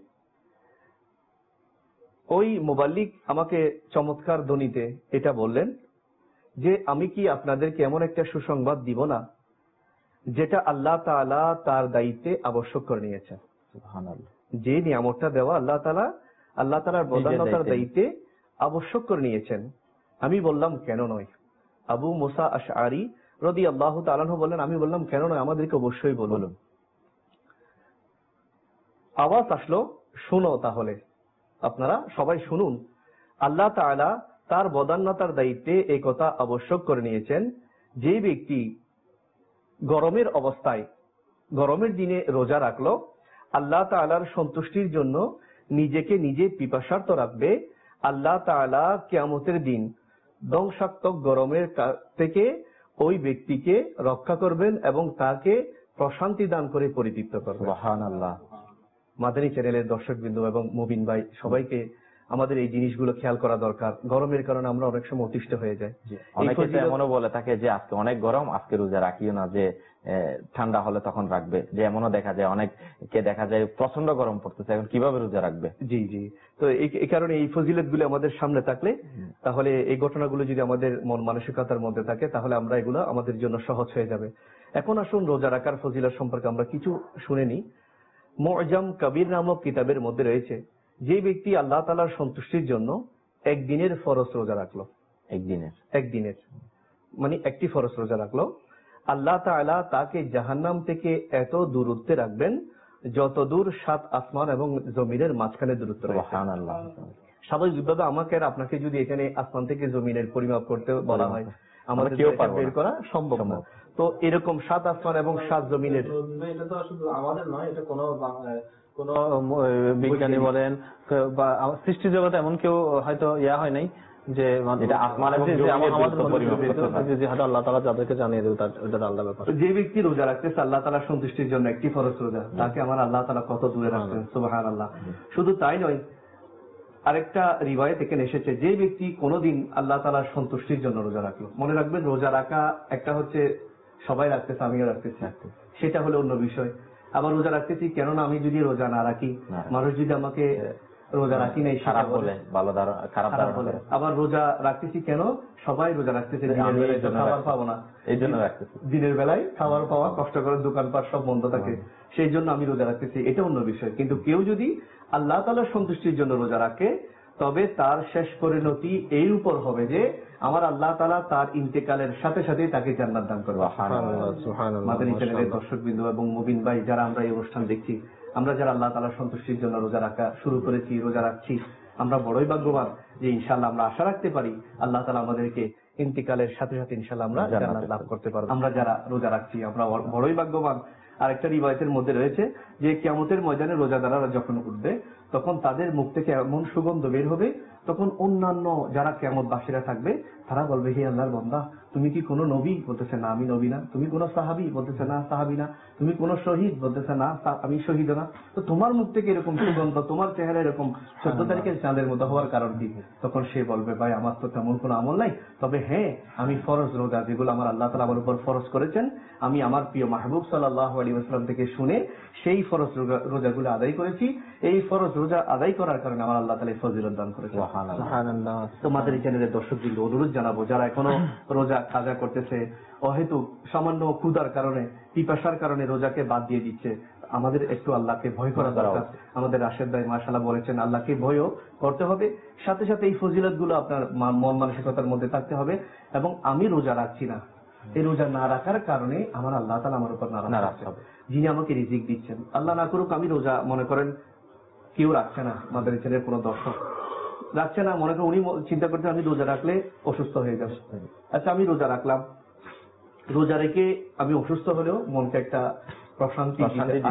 ওই মুবাল্লিগ আমাকে চমৎকার ধ্বনিতে এটা বললেন যে, আমি কি আপনাদেরকে এমন একটা সুসংবাদ দিব না যেটা আল্লাহ তাআলা তার দায়িত্বে আবশ্যক করে নিয়েছেন। সুবহানাল্লাহ। যে নিয়ামতটা দেওয়া আল্লাহ তাআলার প্রধানতার দায়িত্বে আবশ্যক করে নিয়েছেন। আমি বললাম, কেন নয়? আবু মুসা আশআরী রাদিয়াল্লাহু তাআলা আনহু বললেন, আমি বললাম, কেন নয়, আমাদেরকে অবশ্যই বলুন। আওয়াজ আসলো, শুনো, তাহলে আপনারা সবাই শুনুন। আল্লাহ তাআলা তার বদান্যতার দায়িত্বে এই কথা আবশ্যক করে নিয়েছেন, যে ব্যক্তি গরমের অবস্থায়, গরমের দিনে রোজা রাখলো, আল্লাহ তাআলার সন্তুষ্টির জন্য নিজেকে নিজে পিপাসার্ত রাখবে, আল্লাহ তাআলা কিয়ামতের দিন ধ্বংসাত্মক গরমের থেকে ওই ব্যক্তিকে রক্ষা করবেন এবং তাকে প্রশান্তি দান করে পরিতৃপ্ত করবেন। সুবহানাল্লাহ। মাদানী চ্যানেলের দর্শকবৃন্দ এবং মুবিন ভাই সবাইকে আমাদের এই জিনিসগুলো খেয়াল করা দরকার। গরমের কারণে আমরা অনেক সময় অতিষ্ঠ হয়ে যাই। অনেকে এমনও বলে থাকে যে আজকে অনেক গরম, আজকে রোজা রাখিও না, যে ঠান্ডা হলে তখন রাখবে। যে এমনও দেখা যায়, অনেককে দেখা যায় প্রচন্ড গরম পড়তেছে, এখন কিভাবে রোজা রাখবে। জি জি, তো এই কারণে এই ফজিলত গুলো আমাদের সামনে থাকলে, তাহলে এই ঘটনাগুলো যদি আমাদের মন মানসিকতার মধ্যে থাকে, তাহলে আমরা এগুলো আমাদের জন্য সহজ হয়ে যাবে। এখন আসুন রোজা রাখার ফজিলত সম্পর্কে আমরা কিছু শুনে নিই। মুআজাম কবির নামক কিতাবের মধ্যে রয়েছে, যে ব্যক্তি আল্লাহ তাআলার সন্তুষ্টির জন্য একদিনের ফরজ রোজা রাখলো, একদিনের মানে একটি ফরজ রোজা রাখলো, আল্লাহ তাআলা তাকে জাহান্নাম থেকে এত দূরত্বে রাখবেন যত দূর 7 আসমান এবং জমিনের মাঝখানে দূরত্ব রয়েছে। সুবহানাল্লাহ। স্বাভাবিকভাবে আমাকে আর আপনাকে যদি এখানে আসমান থেকে জমিনের পরিমাপ করতে বলা হয়, আমাদের কেউ বের করা সম্ভব না। তো এরকম 7 আসমান এবং 7 জমিনের, এটা তো শুধু আমাদের নয়, এটা কোন বিজ্ঞানী বলেন বা সৃষ্টি জগতে এমন কেউ হয়তো হয় নাই যে আল্লাহ তাআলা যাদেরকে জানিয়ে দেবে, ওটা আল্লাহ ব্যাপার। যে ব্যক্তি রোজা রাখতেছে আল্লাহ তাআলার সন্তুষ্টির জন্য একটি ফরজ রোজা, তাকে আমার আল্লাহ তাআলা কত দূরে রাখছেন। সুবহানাল্লাহ। শুধু তাই নয়, আরেকটা রিওয়ায়াত এখানে এসেছে, যে ব্যক্তি কোনোদিন আল্লাহ তাআলার সন্তুষ্টির জন্য রোজা রাখলো। মনে রাখবেন, রোজা রাখা একটা হচ্ছে সবাই রাখতেছে, আমিও রাখতেছি, সেটা হলো অন্য বিষয়। আবার রোজা রাখতেছি কেননা আমি যদি রোজা না রাখি, মানুষ যদি আমাকে রোজা রাখি নাই খারাপ বলে, খারাপ বলে। আবার রোজা রাখতেছি কেন, সবাই রোজা রাখতেছে, দিনের বেলায় খাবার পাবো না, এই জন্য রাখতেছি। দিনের বেলায় খাবার পাওয়া কষ্ট করে, দোকানপাট সব বন্ধ থাকে, সেই জন্য আমি রোজা রাখতেছি, এটা অন্য বিষয়। কিন্তু কেউ যদি আল্লাহ তাআলার সন্তুষ্টির জন্য রোজা রাখে, তবে তার শেষ পরিণতি এই উপর হবে যে আমার আল্লাহ তাআলা তার ইন্তেকালের সাথে সাথে তাকে জান্নাত দান করবে। মাদানী চ্যানেলের দর্শকবৃন্দ এবং মুবিন ভাই, যারা আমরা এই অনুষ্ঠান দেখছি, আমরা যারা আল্লাহ তাআলার সন্তুষ্টির জন্য রোজা রাখা শুরু করেছি, রোজা রাখছি, আমরা বড়ই ভাগ্যবান যে ইনশাআল্লাহ আমরা আশা রাখতে পারি আল্লাহ তাআলা আমাদেরকে ইন্তেকালের সাথে সাথে ইনশাআল্লাহ আমরা জান্নাত লাভ করতে পারবো। আমরা যারা রোজা রাখছি আমরা বড়ই ভাগ্যবান। আরেকটা রিওয়ায়াতের মধ্যে রয়েছে যে কিয়ামতের ময়দানে রোজাদাররা যখন উঠবে, তখন তাদের মুখ থেকে এমন সুগন্ধ বের হবে, তখন অন্যান্য যারা কিয়ামতবাসীরা থাকবে তারা বলবে, হে আল্লাহর বান্দা, তুমি কি কোনো নবী? বলতেছে না, আমি নবী না। তুমি কোনো সাহাবী? বলতেছে না, সাহাবী না। তুমি কোনো শহীদ? বলতেছে না, আমি শহীদ না। তো তোমার মুখ থেকে এরকম সুগন্ধ, তোমার চেহারা এরকম 14 তারিখের চাঁদের মতো হওয়ার কারণ কি? তখন সে বলবে, ভাই আমার তো তেমন কোনো আমল নাই, তবে হ্যাঁ আমি ফরজ রোজা যেগুলো আমার আল্লাহ তাআলা আমার উপর ফরজ করেছেন, আমি আমার প্রিয় মাহবুব সাল্লাল্লাহু আলাইহি ওয়াসাল্লাম থেকে শুনে সেই ফরজ রোজাগুলো আদায় করেছি। এই ফরজ রোজা আদায় করার কারণে আমার আল্লাহ তাআলা ফজিলত দান করেছেন। সুবহানাল্লাহ। তোমাদের এই চ্যানেলের দর্শকদের অনুরোধ জানাবো, যারা এখনো রোজা কাজা করতেছে, অহেতুক সামান্য ক্ষুধার কারণে, পিপাসার কারণে রোজাকে বাদ দিয়ে দিচ্ছে, আমাদের একটু আল্লাহকে ভয় করা দরকার। আমাদের রাশেদ ভাই মাশাআল্লাহ বলেছেন, আল্লাহকে ভয়ও করতে হবে, সাথে সাথে এই ফজিলত গুলো আপনার মন মানসিকতার মধ্যে থাকতে হবে। এবং আমি রোজা রাখছি না, এই রোজা না রাখার কারণে আমার আল্লাহ তাআলা আমার উপর নারাজ হবে, যিনি আমাকে রিজিক দিচ্ছেন। আল্লাহ না করুক আমি রোজা, মনে করেন কেউ রাখছে না, আমাদের চ্যানেলের কোনো দর্শক রাখছে না, মনে করেন উনি চিন্তা করছেন আমি রোজা রাখলে অসুস্থ হয়ে যাবে। আচ্ছা, আমি রোজা রাখলাম, রোজা রেখে আমি অসুস্থ হলেও মনকে একটা প্রশান্তি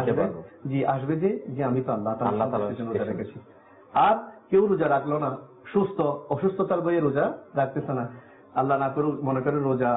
আসবে যে আমি তো আল্লাহ তাআলার জন্য রোজা রেখেছি। আর কেউ রোজা রাখলো না, অসুস্থতার বয়ে রোজা রাখতেছে না, আল্লাহ না করুক মনে করে রোজা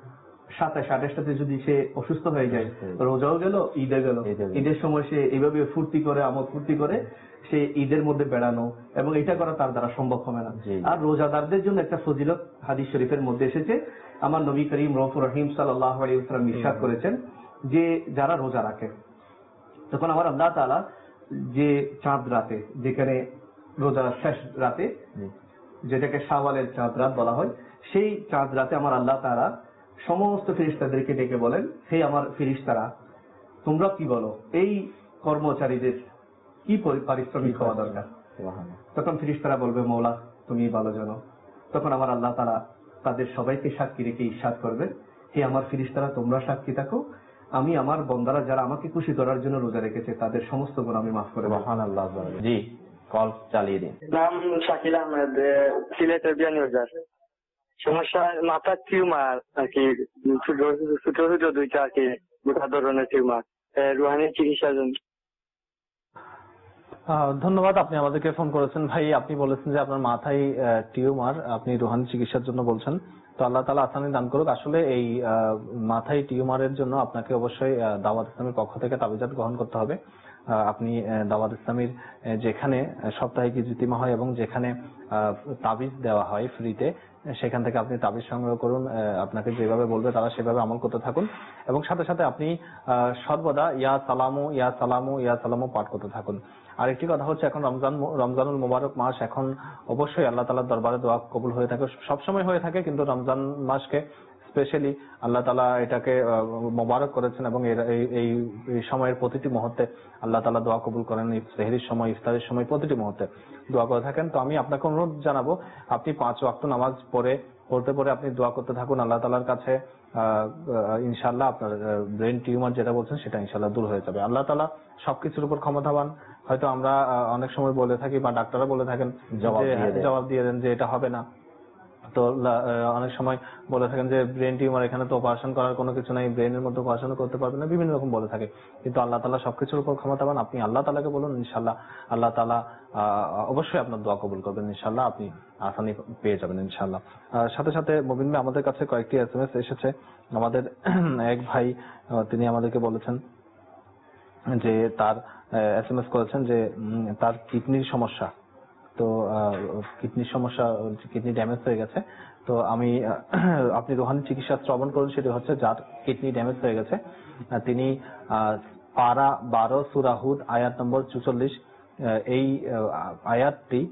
27-28টাতে যদি সে অসুস্থ হয়ে যায়, রোজাও গেল, ঈদে গেল। ঈদের সময় সে এইভাবে ফুর্তি করে, আমোদ ফুর্তি করে, সে ঈদের মধ্যে বেড়ানো এবং এটা করা তার দ্বারা সম্ভব হবে না। আর রোজাদারদের জন্য একটা ফজিলত হাদিস শরীফের মধ্যে এসেছে, আমার নবী করিম রউফুর রহিম সাল্লাল্লাহু আলাইহি ওয়াসাল্লাম ইরশাদ করেছেন যে যারা রোজা রাখে, তখন আমার আল্লাহ তাআলা যে চাঁদ রাতে, যেখানে রোজার শেষ রাতে, যেটাকে শাওয়ালের চাঁদ রাত বলা হয়, সেই চাঁদ রাতে আমার আল্লাহ তাআলা সমস্ত ফেরেশতাদেরকে ডেকে বলেন, হে আমার ফেরেশতারা, তোমরা কি বলো এই কর্মচারীদের কি পারিশ্রমিক হওয়া দরকার? তখন ফেরেশতারা বলবে, মওলা তুমি ভালো জানো। তখন আমার আল্লাহ তাআলা তাদের সবাইকে সাক্ষী রেখে ইরশাদ করবে, হে আমার ফেরেশতারা, তোমরা সাক্ষী থাকো, আমি আমার বান্দারা যারা আমাকে খুশি করার জন্য রোজা রেখেছে তাদের সমস্ত গুনাহ আমি মাফ করে দেব। সুবহানাল্লাহ। জি, কল চালিয়ে দিন। নাম শাকিল আহমেদ, সিলেটের বিয়ানীবাজার। সমস্যা মাথার টিউমার আর কি, ছোট ছোট দুইটা আর কি, গোটা ধরনের টিউমার, রুহানি চিকিৎসার জন্য। ধন্যবাদ, আপনি আমাদেরকে ফোন করেছেন ভাই। আপনি বলেছেন যে আপনার মাথায় টিউমার, আপনি রুহানি চিকিৎসার জন্য বলছেন। তো আল্লাহ তাআলা আসানি দান করুক। আসলে এই মাথায় টিউমারের জন্য আপনাকে অবশ্যই দাওয়াত ইসলামের পক্ষ থেকে তাবিজাত গ্রহণ করতে হবে। আপনি দাওয়াত ইসলামীর যেখানে সাপ্তাহিক ইজতিমা হয় এবং যেখানে তাবিজ দেওয়া হয় ফ্রিতে, সেখান থেকে আপনি তাবিজ সংগ্রহ করুন। আপনাকে যেভাবে বলবে তারা সেভাবে আমল করতে থাকুন এবং সাথে সাথে আপনি সর্বদা ইয়া সালামু ইয়া সালামু ইয়া সালামু পাঠ করতে থাকুন। আরেকটি কথা হচ্ছে, এখন রমজানুল মুবারক মাস, এখন অবশ্যই আল্লাহ তাআলার দরবারে দোয়া কবুল হয়ে থাকে, সবসময় হয়ে থাকে, কিন্তু রমজান মাসকে স্পেশালি আল্লাহ তাআলা এটাকে মোবারক করেছেন এবং এই সময়ের প্রতিটি মুহূর্তে আল্লাহ তাআলা দোয়া কবুল করেন। সেহরির সময়, ইফতারের সময়, প্রতিটি মুহূর্তে দোয়া করে থাকেন। তো আমি আপনাকে অনুরোধ জানাবো, আপনি 5 ওয়াক্ত নামাজ পড়তে আপনি দোয়া করতে থাকুন আল্লাহ তাআলার কাছে। ইনশাআল্লাহ আপনার ব্রেন টিউমার যেটা বলছেন সেটা ইনশাআল্লাহ দূর হয়ে যাবে। আল্লাহ তাআলা সবকিছুর উপর ক্ষমতাবান। হয়তো আমরা অনেক সময় বলে থাকি বা ডাক্তাররা বলে থাকেন, জবাব দিয়ে দেন যে এটা হবে না। তো অনেক সময় বলে থাকেন যে ব্রেন টিউমার, এখানে তো অপারেশন করার কোনো কিছু নাই, ব্রেনের মধ্যে অপারেশন করতে পারবেন না, বিভিন্ন রকম বলে থাকে। কিন্তু আল্লাহ তাআলা সবকিছুর উপর ক্ষমতাবান। আপনি আল্লাহ তাআলাকে বলুন, ইনশাআল্লাহ আল্লাহ তাআলা অবশ্যই আপনার দোয়া কবুল করবেন। ইনশাআল্লাহ আপনি আসানি পেয়ে যাবেন ইনশাআল্লাহ। সাথে সাথে মুবিন ভাই, আমাদের কাছে কয়েকটি SMS এসেছে। আমাদের এক ভাই তিনি আমাদেরকে বলেছেন যে তার SMS করেছেন যে তার কিডনির সমস্যা, তো কিডনি ড্যামেজ হয়ে গেছে। তো আপনি রুহানি চিকিৎসা শ্রবণ করুন, সেটা হচ্ছে যার কিডনি ড্যামেজ হয়ে গেছে তিনি পারা 12 সূরা হুদ আয়াত নম্বর 44 এই আয়াতটি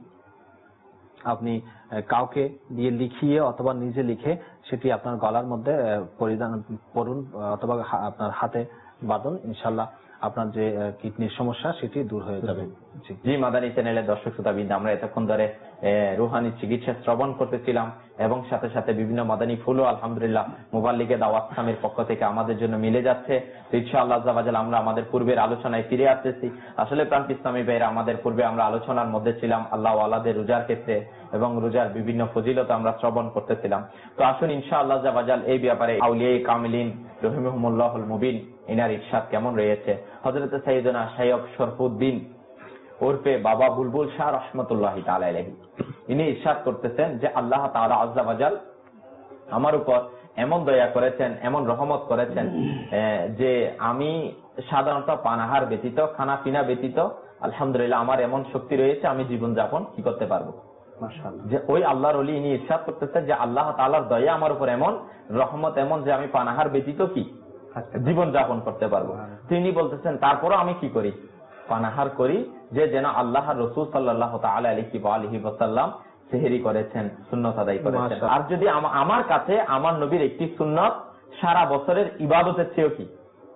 আপনি কাউকে দিয়ে লিখিয়ে অথবা নিজে লিখে সেটি আপনার গলার মধ্যে পরিধান করুন অথবা আপনার হাতে বাঁধুন। ইনশাআল্লাহ আপনার যে কিডনির সমস্যা সেটি দূর হয়ে যাবে। জি, মাদানী চ্যানেলের দর্শক শ্রোতাবৃন্দ, আমরা এতক্ষণ ধরে রুহানি চিকিৎসা শ্রবণ করতেছিলাম এবং সাথে সাথে বিভিন্ন মাদানী ফুলও আলহামদুলিল্লাহ মুবাল্লিগে দাওয়াত ইসলামের পক্ষ থেকে আমাদের জন্য মিলে যাচ্ছে। ইনশাআল্লাহ আজ্জা ওয়া জাল আমরা আমাদের পূর্বের আলোচনায় ফিরে আসতেছি। আসলে প্রাণ ইসলামী ভাইরা, আমাদের পূর্বে আমরা আলোচনার মধ্যে ছিলাম আল্লাহ ওয়ালাদের রোজার ক্ষেত্রে এবং রোজার বিভিন্ন ফজিলত আমরা শ্রবণ করতেছিলাম। তো আসুন ইনশাআল্লাহ আজ্জা ওয়া জাল এই ব্যাপারে আউলিয়া কামিলিন রহিমাহুমুল্লাহুল মুবিন ইনার ইরশাদ কেমন রয়েছে। হযরত সাইয়েদনা শাইখ শরফুদ্দিন ওরফে বাবা বুলবুল শাহ রাহমাতুল্লাহি তাআলা আলাইহি, ইনি ইরশাদ করতেছেন যে আল্লাহ তাআলা আজ্জা ওয়া জাল আমার উপর এমন দয়া করেছেন, এমন রহমত করেছেন যে আমি সাধারণত পানাহার ব্যতীত, খানা পিনা ব্যতীত আলহামদুলিল্লাহ আমার এমন শক্তি রয়েছে, আমি জীবন যাপন কি করতে পারবো। মাশাআল্লাহ। যে ওই আল্লাহর ওলি ইনি ইরশাদ করতেছেন যে আল্লাহ তাআলার দয়া আমার উপর এমন, রহমত এমন যে আমি পানাহার ব্যতীত কি জীবন যাপন করতে পারবো। তিনি বলতেছেন তারপরও আমি কি করি, পানাহার করি, যে যেন আল্লাহর রাসূল সাল্লাল্লাহু তাআলা আলাইহি ওয়াসাল্লাম সেহরি করেছেন, সুন্নাত আদায় করেছেন। আর যদি আমার কাছে আমার নবীর একটি সুন্নাত সারা বছরের ইবাদতের চেয়েও কি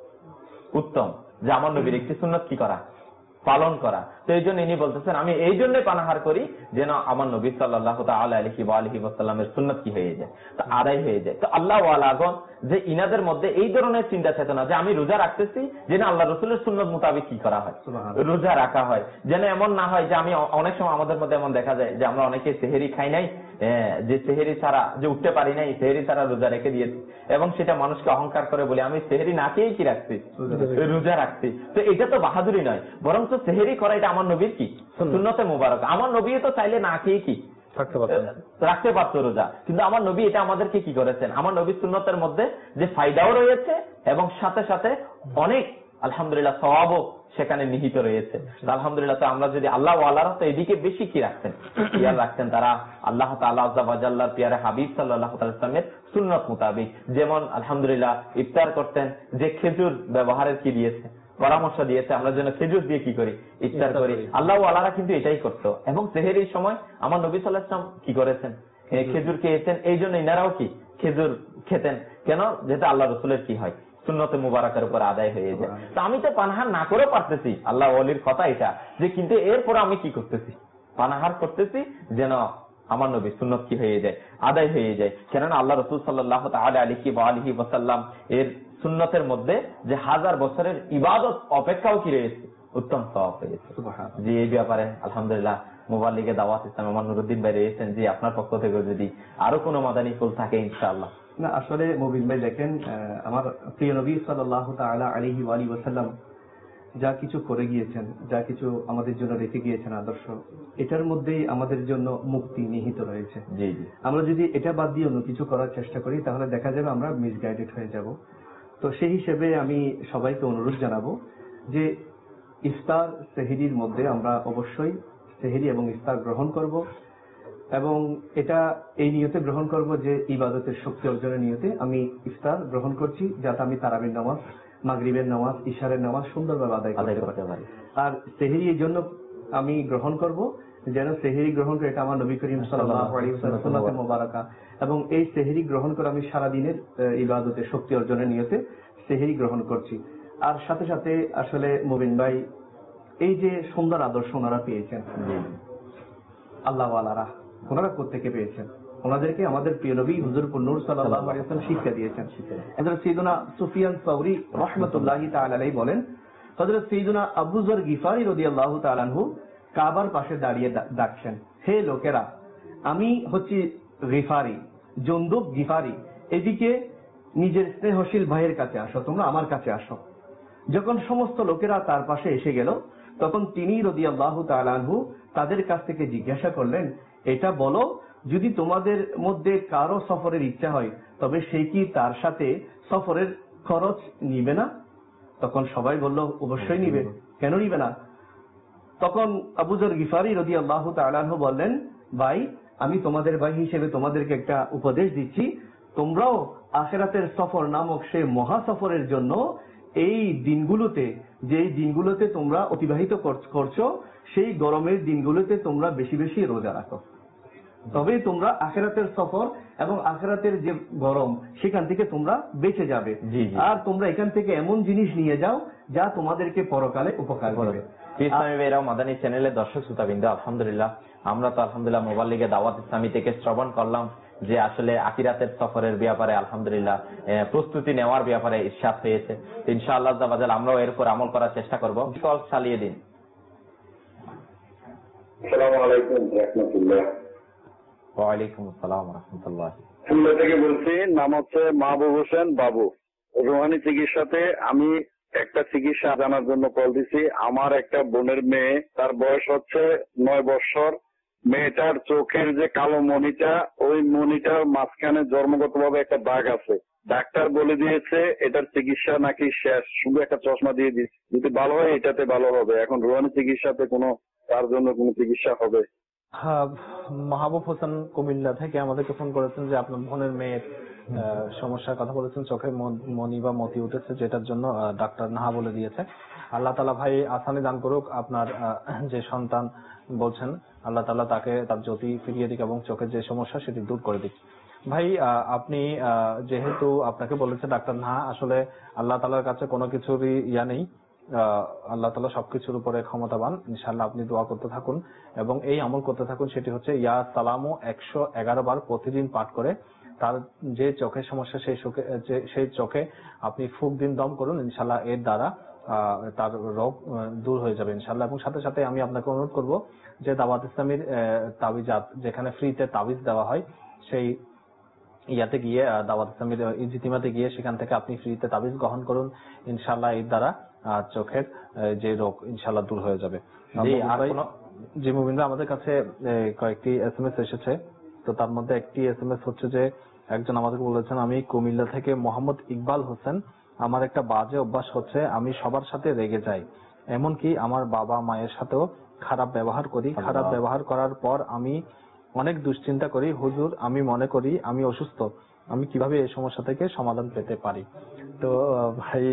উত্তম, যে আমার নবীর একটি সুন্নাত কি করা, পালন করা। তো এই জন্য ইনি বলতেছেন আমি এই জন্য পানাহার করি যেন আমার নবী সাল্লাল্লাহু তাআলা আলাইহি ওয়াসাল্লামের সুন্নাত কি হয়ে যায়, তা আদায় হয়ে যায়। তো আল্লাহ ওয়ালাগণ যে ইনাদের মধ্যে এই ধরনের চিন্তা চেতনা যে আমি রোজা রাখতেছি যেন আল্লাহ রাসূলের সুন্নাত মোতাবেক কি করা হয়, রোজা রাখা হয়। যেন এমন না হয় যে আমি অনেক সময় আমাদের মধ্যে এমন দেখা যায় যে আমরা অনেকে সেহরি খাই নাই, যে সেহরি ছাড়া যে উঠতে পারি নাই, সেহরি ছাড়া রোজা রেখে দিয়েছি এবং সেটা মানুষকে অহংকার করে বলে আমি সেহরি না খেয়েই কি রাখছি, রোজা রাখছি। তো এটা তো বাহাদুরি নয়, বরং তো সেহরি করা এটা আমার নবীর কি সুন্নতে মুবারক। আমার নবী তো চাইলে না খেয়ে কি রাখতে পারতো রোজা, কিন্তু আমার নবী এটা আমাদেরকে কি করেছেন, আমার নবীর সুন্নতের মধ্যে যে ফায়দাও রয়েছে এবং সাথে সাথে অনেক আলহামদুলিল্লাহ সওয়াবও সেখানে নিহিত রয়েছে। আলহামদুলিল্লাহ। তো আমরা যদি আল্লাহ ওয়ালারা তো এদিকে বেশি কি রাখতেন, খেয়াল রাখতেন, তারা আল্লাহ তাআলা আযজা ওয়া জাল্লার পিয়ারে হাবিব সাল্লাল্লাহু আলাইহি ওয়াসাল্লামের সুন্নাত মোতাবেক যেমন আলহামদুলিল্লাহ ইফতার করতেন, যে খেজুর ব্যবহারের কি দিয়েছে, পরামর্শ দিয়েছে, আমরা যেন খেজুর দিয়ে কি করি, ইফতার করি। আল্লাহ ওয়ালারা কিন্তু এটাই করতো। এবং সেহরির সময় আমার নবী সাল্লাল্লাহু আলাইহি ওয়াসাল্লাম কি করেছেন, খেজুর খেয়েছেন। এই জন্য ইনারাও কি খেজুর খেতেন, কেন, যেটা আল্লাহ রাসূলের কি হয় সুন্নতে মুবারাকের উপর আদায় হয়ে যায়। তো আমি তো পানাহার না করেও পারতেছি, আল্লাহ ওলির কথা এটা, যে কিন্তু এরপর আমি কি করতেছি, পানাহার করতেছি যেন আমার নবী সুন্নত কি হয়ে যায়, আদায় হয়ে যায়। কেননা আল্লাহ রাসূল সাল্লাল্লাহু তাআলা আলাইহি ওয়াসাল্লাম এর সুন্নতের মধ্যে যে 1000 বছরের ইবাদত অপেক্ষাও কি রয়েছে, উত্তম সওয়াব রয়েছে। যে এই ব্যাপারে আলহামদুলিল্লাহ মুবাল্লিগে দাওয়াত ইসলাম আমার নুরুদ্দিন ভাই রয়েছেন, যে আপনার পক্ষ থেকে যদি আরো কোনো মাদানী ফুল থাকে ইনশাআল্লাহ। না, আসলে মুবিন ভাই দেখেন, আমার প্রিয় নবী সাল্লাল্লাহু তাআলা আলাইহি ওয়াসাল্লাম যা কিছু করে গিয়েছেন, যা কিছু আমাদের জন্য রেখে গিয়েছেন আদর্শ, এটার মধ্যেই আমাদের জন্য মুক্তি নিহিত রয়েছে। জি জি। আমরা যদি এটা বাদ দিয়ে অন্য কিছু করার চেষ্টা করি তাহলে দেখা যাবে আমরা মিসগাইডেড হয়ে যাব। তো সেই হিসেবে আমি সবাইকে অনুরোধ জানাবো যে ইফতার সেহরির মধ্যে আমরা অবশ্যই সেহরি এবং ইফতার গ্রহণ করব এবং এটা এই নিয়তে গ্রহণ করব যে ইবাদতের শক্তি অর্জনের নিয়তে আমি ইফতার গ্রহণ করছি, যাতে আমি তারাবির নামাজ, মাগরিবের নামাজ, ইশারের নামাজ সুন্দরভাবে আদায় করতে পারি। আর সেহরি এই জন্য আমি গ্রহণ করব যেন সেহরি গ্রহণ করে এটা আমার নবী করিম সাল্লাল্লাহু আলাইহি ওয়াসাল্লামের সুন্নাতে মুবারাকা, এবং এই সেহরি গ্রহণ করে আমি সারা দিনের ইবাদতের শক্তি অর্জনের নিয়তে সেহরি গ্রহণ করছি। আর সাথে সাথে আসলে মুবিন ভাই, এই যে সুন্দর আদর্শ ওনারা পেয়েছেন, আল্লাহ ওয়ালারা ওনারা কোত্থেকে পেয়েছেন? ওনাদেরকে আমাদের প্রিয় নবী হুজুর নূর সাল্লাল্লাহু আলাইহি ওয়াসাল্লাম শিক্ষা দিয়েছেন। হযরত সাইয়্যিদুনা সুফিয়ান সাওরী রাহমাতুল্লাহি তাআলা আলাইহি বলেন, হযরত সাইয়্যিদুনা আবু যর গিফারী রাদিয়াল্লাহু তাআলা আনহু কাবার পাশে দাঁড়িয়ে ডাকছেন, হে লোকেরা, আমি হচ্ছি গিফারী, জুনদুব গিফারী, এদিকে নিজের স্নেহশীল ভাইয়ের কাছে আসো, তোমরা আমার কাছে আসো। যখন সমস্ত লোকেরা তার পাশে এসে গেল, তখন তিনি রাদিয়াল্লাহু তাআলা আনহু তাদের কাছ থেকে জিজ্ঞাসা করলেন, এটা বলো, যদি তোমাদের মধ্যে কারো সফরের ইচ্ছা হয় তবে সে কি তার সাথে সফরের খরচ নিবে না? তখন সবাই বলল, অবশ্যই নিবে, কেন নিবে না? তখন আবু যর গিফারী রাদিয়াল্লাহু তাআলা আনহু বললেন, ভাই, আমি তোমাদের ভাই হিসেবে তোমাদেরকে একটা উপদেশ দিচ্ছি, তোমরাও আখিরাতের সফর নামক সেই মহা সফরের জন্য এই দিনগুলোতে, যেই দিনগুলোতে তোমরা অতিবাহিত করছো, সেই গরমের দিনগুলোতে তোমরা বেশি বেশি রোজা রাখো, তবেই তোমরা আখিরাতের সফর এবং আখিরাতের যে গরম সেখান থেকে তোমরা বেঁচে যাবে। আর তোমরা এখান থেকে এমন জিনিস নিয়ে যাও যা তোমাদেরকে পরকালে উপকার করবে। ইসলামী ভাইরাও মাদানী চ্যানেলের দর্শক শ্রোতাবৃন্দ, আলহামদুলিল্লাহ আমরা তো আলহামদুলিল্লাহ মোবাইল লিগে দাওয়াত ইসলামী থেকে শ্রবণ করলাম যে আসলে আখিরাতের সফরের ব্যাপারে আলহামদুলিল্লাহ প্রস্তুতি নেওয়ার ব্যাপারে ইরশাদ হয়েছে। ইনশাআল্লাহ আমরাও এর উপর আমল করার চেষ্টা করব। কল চালিয়ে দিন। আসসালামু আলাইকুম রাহমাতুল্লাহ। ওয়ালাইকুম আসসালাম রাহমাতুল্লাহ। খুলনা থেকে বলছি, নাম হচ্ছে মাহবুব হোসেন বাবু। রোহানি চিকিৎসাতে আমি একটা চিকিৎসা জানার জন্য কল দিছি। আমার একটা বোনের মেয়ে, তার বয়স হচ্ছে 9 বছর। মেয়েটার চোখের যে কালো মণিটা, ওই মণিটার মাঝখানে জন্মগতভাবে একটা দাগ আছে। ডাক্তার বলে দিয়েছে এটার চিকিৎসা নাকি শেষ, শুধু একটা চশমা দিয়ে দিচ্ছে, যদি ভালো হয় এটাতে ভালো হবে। এখন রোহানি চিকিৎসাতে তার জন্য কোনো চিকিৎসা হবে? মাহবুব হোসেন কুমিল্লা থেকে আমাদেরকে ফোন করেছেন যে আপনার বোনের মেয়ের সমস্যার কথা বলেছেন, চোখে মনি বা মতি উঠেছে, যেটার জন্য ডাক্তার না বলে দিয়েছে। আল্লাহ তাআলা ভাই আসানি দান করুক। আপনার যে সন্তান বলছেন, আল্লাহ তাআলা তাকে তার জ্যোতি ফিরিয়ে দিক এবং চোখের যে সমস্যা সেটি দূর করে দিক। ভাই, আপনি যেহেতু আপনাকে বলেছে ডাক্তার না, আসলে আল্লাহ তাআলার কাছে কোনো কিছুরই ইয়া নেই। আল্লাহ তাআলা সবকিছুর উপরে ক্ষমতাবান। ইনশাআল্লাহ আপনি দোয়া করতে থাকুন এবং এই আমল করতে থাকুন। সেটি হচ্ছে ইয়া সালামু 111 বার প্রতিদিন পাঠ করে তার যে চোখের সমস্যা সেই চোখে আপনি ফুঁক দিন, দম করুন। ইনশাআল্লাহ এর দ্বারা তার রোগ দূর হয়ে যাবে ইনশাআল্লাহ। এবং সাথে সাথে আমি আপনাকে অনুরোধ করব যে দাওয়াত ইসলামীর তাবিজাত, যেখানে ফ্রিতে তাবিজ দেওয়া হয়, সেই ইয়াতে গিয়ে দাওয়াত ইসলামীর ইজতিমাতে গিয়ে সেখান থেকে আপনি ফ্রিতে তাবিজ গ্রহণ করুন। ইনশাআল্লাহ এর দ্বারা চোখের যে রোগ ইনশাআল্লাহ দূর হয়ে যাবে। জি মুবিন ভাই, আমাদের কাছে কয়েকটি SMS এসেছে। তো তার মধ্যে একটি SMS হচ্ছে যে একজন আমাদেরকে বলেছেন, আমি কুমিল্লা থেকে মোহাম্মদ ইকবাল হোসেন, আমার একটা বাজে অভ্যাস হচ্ছে আমি সবার সাথে রেগে যাই, এমনকি আমার বাবা মায়ের সাথেও খারাপ ব্যবহার করি। খারাপ ব্যবহার করার পর আমি অনেক দুশ্চিন্তা করি। হুজুর, আমি মনে করি আমি অসুস্থ, আমি কিভাবে এই সমস্যা থেকে সমাধান পেতে পারি? তো ভাই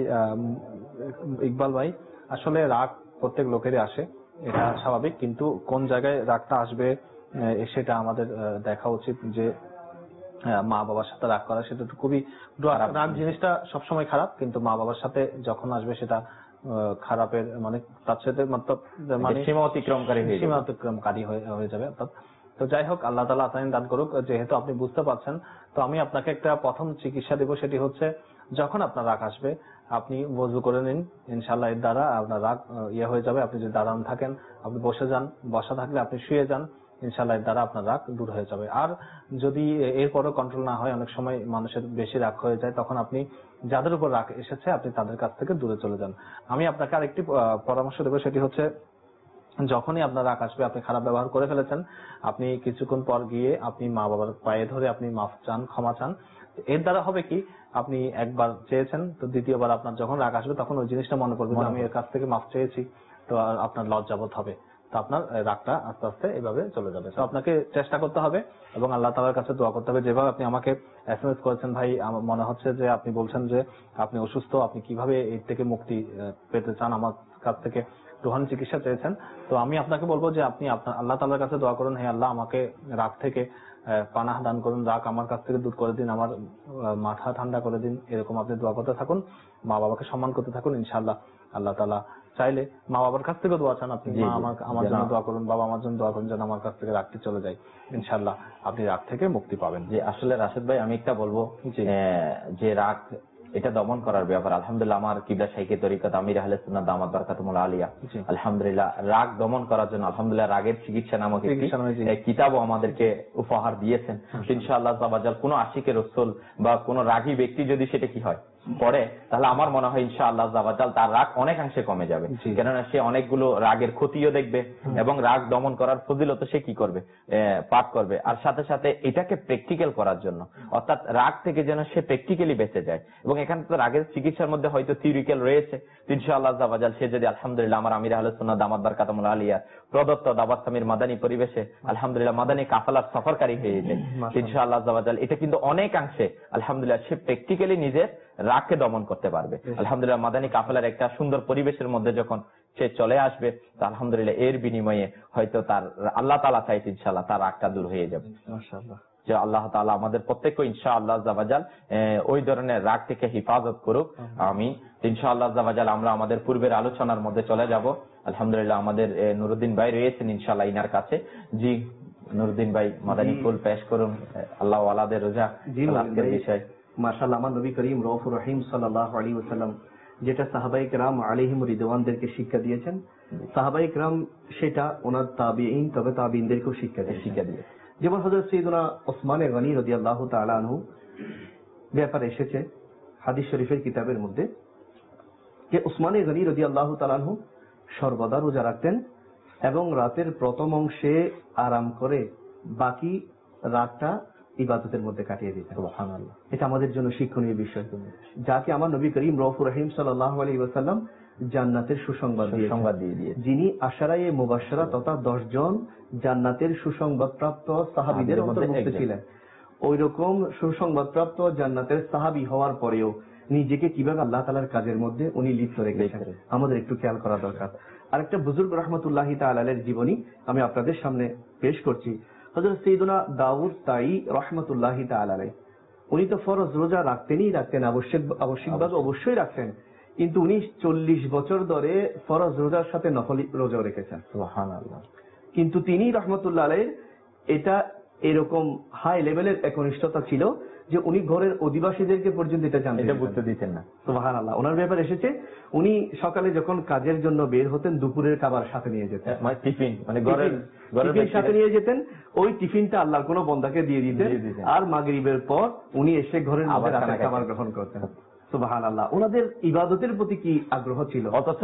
ইকবাল ভাই, আসলে রাগ প্রত্যেক লোকেরই আসে, এটা স্বাভাবিক, কিন্তু কোন জায়গায় রাগটা আসবে সেটা আমাদের দেখা উচিত। যে মা বাবার সাথে রাগ করা সেটা তো খুবই রাগ জিনিসটা সবসময় খারাপ, কিন্তু মা বাবার সাথে যখন আসবে সেটা খারাপের মানে তার সাথে মানে সীমা অতিক্রমকারী হয়ে যাবে। তো যাই হোক, আল্লাহ তাআলা আসানি দান করুক। যেহেতু আপনি বুঝতে পারছেন, তো আমি আপনাকে একটা প্রথম চিকিৎসা দেব। সেটি হচ্ছে, যখন আপনার রাগ আসবে আপনি ওযু করে নিন, ইনশাআল্লাহ এর দ্বারা আপনার রাগ হয়ে যাবে। আপনি যদি দাঁড়ান থাকেন আপনি বসে যান, বসা থাকলে আপনি শুয়ে যান, ইনশাআল্লাহ এর দ্বারা আপনার রাগ দূর হয়ে যাবে। আর যদি এরপরও কন্ট্রোল না হয়, অনেক সময় মানুষের বেশি রাগ হয়ে যায়, তখন আপনি যাদের উপর রাগ এসেছে আপনি তাদের কাছ থেকে দূরে চলে যান। আমি আপনাকে আরেকটি পরামর্শ দেবো, সেটি হচ্ছে, যখনই আপনার রাগ আসবে, আপনি খারাপ ব্যবহার করে ফেলেছেন, আপনি কিছুক্ষণ পর গিয়ে আপনি মা বাবার পায়ে ধরে আপনি মাফ চান, ক্ষমা চান। এর দ্বারা হবে কি, আপনি একবার চেয়েছেন, তো দ্বিতীয়বার আপনার যখন রাগ আসবে তখন ওই জিনিসটা মনে পড়বে যে আমি এর কাছ থেকে মাফ চেয়েছি, তো আপনার লজ্জাবোধ হবে, তো আপনার রাগটা আস্তে আস্তে এভাবে চলে যাবে। তো আপনাকে চেষ্টা করতে হবে এবং আল্লাহ তাআলার কাছে দোয়া করতে হবে। যেভাবে আপনি আমাকে এসএমএস করেছেন ভাই, আমার মনে হচ্ছে যে আপনি বলছেন যে আপনি অসুস্থ, আপনি কিভাবে এর থেকে মুক্তি পেতে চান, আমার কাছ থেকে রুহানি চিকিৎসা চেয়েছেন। তো আমি আপনাকে বলবো যে আপনি আপনার আল্লাহ তাআলার কাছে দোয়া করুন, হে আল্লাহ আমাকে রাগ থেকে পানাহ দান করুন, রাগ আমার কাছ থেকে দূর করে দিন, আমার মাথা ঠান্ডা করে দিন। এরকম আপনি দোয়া করতে থাকুন, মা বাবাকে সম্মান করতে থাকুন। ইনশাআল্লাহ আল্লাহ তাআলা চাইলে মা বাবার কাছ থেকে দোয়া চান আপনি, মা আমার জন্য দোয়া করুন, বাবা আমার জন্য দোয়া করুন যেন আমার কাছ থেকে রাগটি চলে যায়। ইনশাআল্লাহ আপনি রাগ থেকে মুক্তি পাবেন। যে আসলে রাশেদ ভাই আমি একটা বলবো যে রাগ এটা দমন করার ব্যাপার, আলহামদুলিল্লাহ আমার কিবলা শাইখে তরিকত আমির আহলে সুন্নাত দামাত বারাকাতুহুল আলিয়া আলহামদুলিল্লাহ রাগ দমন করার জন্য আলহামদুলিল্লাহ রাগের চিকিৎসা নামক একটি কিতাবও আমাদেরকে উপহার দিয়েছেন। ইনশাআল্লাহ তাআলা কোনো আশিকে রাসূল বা কোনো রাগী ব্যক্তি যদি সেটা কি হয় পড়ে, তাহলে আমার মনে হয় ইনশাআল্লাহ তার রাগ অনেকাংশে কমে যাবে। কেননা সে অনেকগুলো রাগের ক্ষতিও দেখবে এবং রাগ দমন করার ফজিলত সে কি করবে, পাঠ করবে। আর সাথে সাথে এটাকে প্র্যাকটিক্যাল করার জন্য, অর্থাৎ রাগ থেকে যেন সে প্র্যাকটিক্যালি বেঁচে যায়। এবং এখানে তো রাগের চিকিৎসার মধ্যে হয়তো থিওরিক্যাল রয়েছে, ইনশাআল্লাহ সে যদি আলহামদুলিল্লাহ আমার আমির আহলে সুন্নাত দামাত বারাকাতুহুল আলিয়া প্রদত্ত দাওয়াত সামির মাদানী পরিবেশে আলহামদুলিল্লাহ মাদানী কাফেলার সফরকারী হয়ে যায় ইনশাআল্লাহ, এটা কিন্তু অনেকাংশে আলহামদুলিল্লাহ সে প্র্যাকটিক্যালি নিজের রাগকে দমন করতে পারবে। আলহামদুলিল্লাহ মাদানী কাফেলার একটা সুন্দর পরিবেশের মধ্যে যখন সে চলে আসবে, তো আলহামদুলিল্লাহ এর বিনিময়ে হয়তো তার আল্লাহ তাআলা চাইতে ইনশাআল্লাহ তার রাগটা দূর হয়ে যাবে। মাশাআল্লাহ, যে আল্লাহ তাআলা আমাদের প্রত্যেককে ইনশাআল্লাহ জাওয়াজাল ওই ধরনের রাগ থেকে হিফাজত করুক। আমি ইনশাআল্লাহ জাওয়াজাল আমরা আমাদের পূর্বের আলোচনার মধ্যে চলে যাব। আলহামদুলিল্লাহ আমাদের নুরুদ্দিন ভাই রয়েছেন ইনশাআল্লাহ ইনার কাছে। জি নুরুদ্দিন ভাই মাদানী ফুল পেশ করুন আল্লাহ ওয়ালাদের রোজা আজকের বিষয়। মাশাআল্লাহ, আমার নবী করিম রউফুর রহিম সাল্লাল্লাহু আলাইহি ওয়াসাল্লাম যেটা সাহাবায়ে কেরাম আলাইহিম রিদওয়ানদেরকে শিক্ষা দিয়েছেন, সাহাবায়ে কেরাম সেটা ওনার তাবিঈন তবে তাবিঈনদেরকেও শিক্ষা দিয়ে। যেমন হযরত সাইয়েদুনা ওসমান গনি রাদিয়াল্লাহু তাআলা আনহু ব্যাপারে এসেছে হাদিস শরীফের কিতাবের মধ্যে যে ওসমান গনি রাদিয়াল্লাহু তাআলা আনহু সর্বদা রোজা রাখতেন এবং রাতের প্রথম অংশে আরাম করে বাকি রাতটা ইবাদতের মধ্যে কাটিয়ে দিতেন। সুবহানাল্লাহ, এটা আমাদের জন্য শিক্ষণীয় বিষয়, যাকে আমার নবী করিম রউফুর রহিম সাল্লাল্লাহু আলাইহি ওয়াসাল্লাম জান্নাতের সুসংবাদ দিয়ে, যিনি আশারায়ে মুবাশশারা তথা 10 জন জান্নাতের সুসংবাদপ্রাপ্ত সাহাবীদের অন্তর্ভুক্ত ছিলেন। ওইরকম সুসংবাদপ্রাপ্ত জান্নাতের সাহাবী হওয়ার পরেও নিজেকে কিভাবে আল্লাহ তাআলার কাজের মধ্যে উনি লিপ্ত রেখেছেন আমাদের একটু খেয়াল করা দরকার। আরেকটা বুজুর্গ রাহমাতুল্লাহি তাআলা আলাইহির জীবনী আমি আপনাদের সামনে পেশ করছি। হযরত সাইয়েদুনা দাউদ তাই রাহমাতুল্লাহি তাআলা আলাইহি, উনি তো ফরজ রোজা রাখতেন আবশ্যিকভাবে অবশ্যই রাখতেন, কিন্তু উনি 40 বছর ধরে ফরজ রোজার সাথে নফল রোজা রেখেছেন। সুবহানাল্লাহ, কিন্তু তিনি রাহমাতুল্লাহ আলাইহির এটা এরকম হাই লেভেলের একনিষ্ঠতা ছিল যে উনি ঘরের অধিবাসীদেরকে পর্যন্ত এটা বুঝতে দিতেন না। সুবহানাল্লাহ, ওনার ব্যাপার এসেছে উনি সকালে যখন কাজের জন্য বের হতেন দুপুরের খাবার সাথে নিয়ে যেতেন, টিফিন সাথে নিয়ে যেতেন। ওই টিফিনটা আল্লাহর কোনো বান্দাকে দিয়ে দিতেন আর মাগরিবের পর উনি এসে ঘরের মধ্যে রাতের খাবার গ্রহণ করতেন। সুবহানাল্লাহ, ওনাদের ইবাদতের প্রতি কি আগ্রহ ছিল, অথচ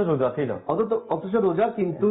রোজা কিন্তু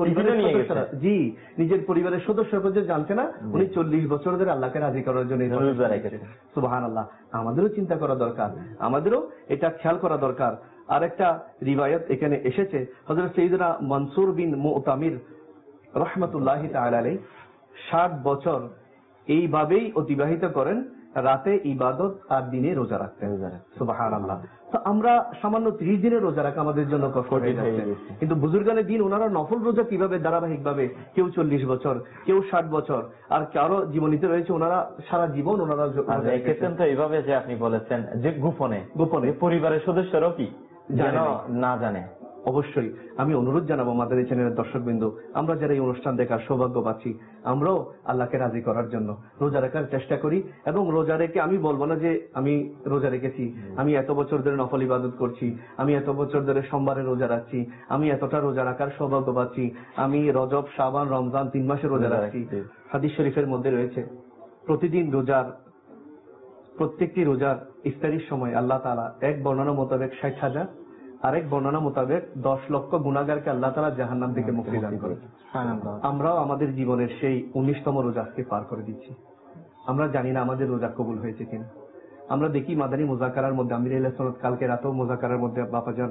নিজের পরিবারের সদস্য জানছে না উনি 40 বছর ধরে আল্লাহকে রাজি করার জন্য রোজা রেখেছেন। সুবহানাল্লাহ, আমাদেরও চিন্তা করা দরকার, আমাদেরও এটা খেয়াল করা দরকার। আর একটা রিওয়ায়াত এখানে এসেছে, হযরত সাইয়েদনা মনসুর বিন মুতামির রাহমাতুল্লাহি তাআলা আলাইহি 60 বছর এইভাবেই অতিবাহিত করেন, রাতে ইবাদত আর দিনে রোজা রাখতেন। সুবহানাল্লাহ, তো আমরা সামান্য 30 দিনের রোজা রাখা আমাদের জন্য কষ্ট হয়ে যাচ্ছে, কিন্তু বুজুর্গানের দিন ওনারা নফল রোজা কিভাবে ধারাবাহিক ভাবে, কেউ 40 বছর, কেউ 60 বছর, আর কারো জীবনীতে রয়েছে ওনারা সারা জীবন ওনারা রেখেছেন। তো এইভাবে যে আপনি বলেছেন যে গোপনে পরিবারের সদস্যরাও কি যেন না জানে। অবশ্যই আমি অনুরোধ জানাবো মাদানী চ্যানেলের দর্শকবৃন্দ, আমরা যারা এই অনুষ্ঠান দেখার সৌভাগ্য পাচ্ছি, আমরাও আল্লাহকে রাজি করার জন্য রোজা রাখার চেষ্টা করি। এবং রোজা রেখে আমি বলবো না যে আমি রোজা রেখেছি, আমি এত বছর ধরে নফল ইবাদত করছি, আমি এত বছর ধরে সোমবারে রোজা রাখছি, আমি এতটা রোজা রাখার সৌভাগ্য পাচ্ছি, আমি রজব, শাবান, রমজান 3 মাসে রোজা রাখছি। হাদিস শরীফের মধ্যে রয়েছে প্রতিদিন প্রত্যেকটি রোজার ইফতারির সময় আল্লাহ তাআলা এক বর্ণনা মোতাবেক 60,000, আরেক বর্ণনা মোতাবেক 10 লক্ষ গুনাহগারকে আল্লাহ তাআলা জাহান্নাম থেকে মুক্তি দান করে। আমরাও আমাদের জীবনের সেই 19তম রোজা আজকে পার করে দিচ্ছি, আমরা জানি না আমাদের রোজা কবুল হয়েছে কিনা। আমরা দেখি মাদানী মুযাকারার মধ্যে আমির আহলে সুন্নাত কালকে রাতেও মুযাকারার মধ্যে বাপাজান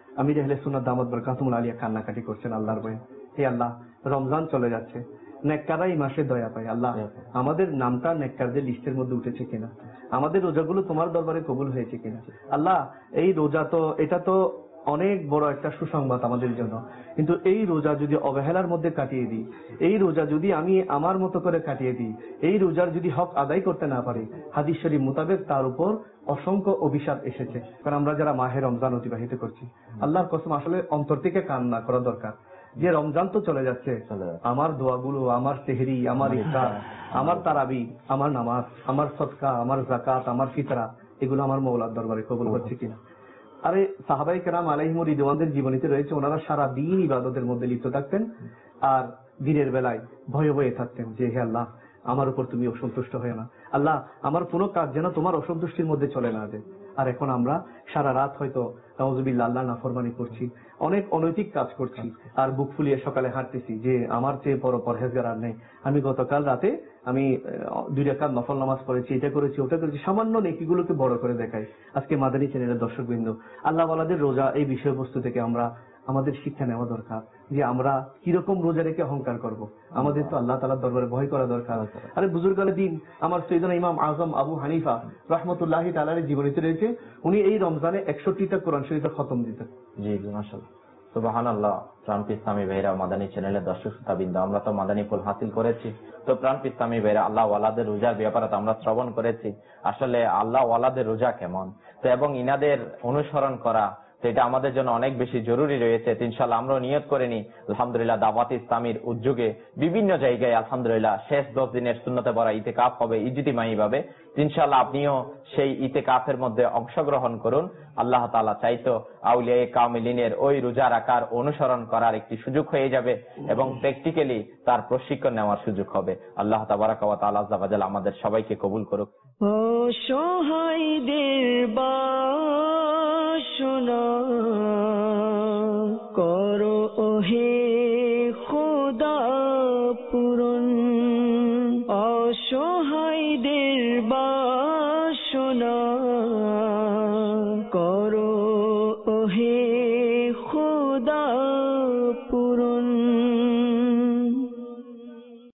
আমির আহলে সুন্নাত দামাত বরকাতুল আলিয়া কান্নাকাটি করছেন আল্লাহর ভয়ে। হে আল্লাহ, রমজান চলে যাচ্ছে, নেককাররা এই মাসে দয়া পায়। আল্লাহ, আমাদের নামটা নেককারদের লিস্টের মধ্যে উঠেছে কিনা, আমাদের রোজাগুলো তোমার দরবারে কবুল হয়েছে কিনা। আল্লাহ, এই রোজা তো এটা তো অনেক বড় একটা সুসংবাদ আমাদের জন্য, কিন্তু এই রোজা যদি অবহেলার মধ্যে কাটিয়ে দিই, এই রোজা যদি আমি আমার মতো করে কাটিয়ে দিই, এই রোজার যদি হক আদায় করতে না পারি, হাদিস শরীফ মোতাবেক তার উপর অসংখ্য অভিশাপ এসেছে। কারণ আমরা যারা মাহে রমজান অতিবাহিত করছি, আল্লাহর কসম আসলে অন্তর থেকে কান্না করা দরকার যে রমজান তো চলে যাচ্ছে, আমার দোয়াগুলো, আমার সেহরি, আমার ইফতার, আমার তারাবি, আমার নামাজ, আমার সদকা, আমার যাকাত, আমার ফিতরা, এগুলো আমার মওলার দরবারে কবুল হচ্ছে কিনা। আরে সাহাবায়ে কেরাম আলাইহিমুর রিদওয়ানদের জীবনীতে রয়েছে, ওনারা সারা দিন ইবাদতের মধ্যে লিপ্ত থাকতেন আর দিনের বেলায় ভয়ে ভয়ে থাকতেন যে হে আল্লাহ, আমার উপর তুমি অসন্তুষ্ট হয়ে না, আল্লাহ আমার কোনো কাজ যেন তোমার অসন্তুষ্টির মধ্যে চলে না যায়। আর এখন আমরা সারা রাত হয়তো নাউযুবিল্লাহ আল্লাহ নাফরমানি করছি, অনেক অনৈতিক কাজ করছি, আর বুক ফুলিয়ে সকালে হাঁটতেছি যে আমার চেয়ে বড় পরহেজগার আর নেই। আমি গতকাল রাতে আমি 2 রাকাত নফল নামাজ পড়েছি, এটা করেছি, ওটা করেছি, সামান্য নেকিগুলোকে বড় করে দেখাই। আজকে মাদানী চ্যানেলের দর্শকবৃন্দ, আল্লাহ ওয়ালাদের রোজা এই বিষয়বস্তু থেকে আমাদের শিক্ষা নেওয়া দরকার যে আমরা কিরকম রোজা রেখে অহংকার করব। আমাদের তো আল্লাহ তাআলার দরবারে ভয় করা দরকার। আরে বুজুর্গানে দিন আমার সৈয়দনা ইমাম আজম আবু হানিফা রাহমাতুল্লাহি তাআলার জীবনীতে রয়েছে, উনি এই রমজানে 61টা কোরআন শরীফের খতম দিতেন। জি জি, মাশাআল্লাহ, সুবহানাল্লাহ। প্রাণপ্রিয় ইসলামী ভাইরা, মাদানী চ্যানেলের দর্শক শ্রোতাবৃন্দ, আমরা তো মাদানী ফুল হাসিল করেছি। তো প্রাণপ্রিয় ইসলামী ভাইরা, আল্লাহ ওয়ালাদের রোজার ব্যাপারে তো আমরা শ্রবণ করেছি, আসলে আল্লাহ ওয়ালাদের রোজা কেমন, তো এবং ইনাদের অনুসরণ করা, তো এটা আমাদের জন্য অনেক বেশি জরুরি রয়েছে। ইনশাআল্লাহ আমরাও নিয়ত করে নি, আলহামদুলিল্লাহ দাওয়াত ইসলামীর উদ্যোগে বিভিন্ন জায়গায় আলহামদুলিল্লাহ শেষ 10 দিনের সুন্নতে পড়া ইতিকাফ হবে ইজতিমাই ভাবে। ইনশাআল্লাহ আপনিও সেই ইতিকাফের মধ্যে অংশগ্রহণ করুন। আল্লাহ তাআলা চাইতো আউলিয়ায়ে কামিলিনের ওই রোজা রাখার অনুসরণ করার একটি সুযোগ হয়ে যাবে এবং প্র্যাকটিক্যালি তার প্রশিক্ষণ নেওয়ার সুযোগ হবে। আল্লাহ তাবারাকা ওয়া তাআলা আযজা ওয়া জাল্লা আমাদের সবাইকে কবুল করুক। ও সহায়দের বাসনা করো ওহে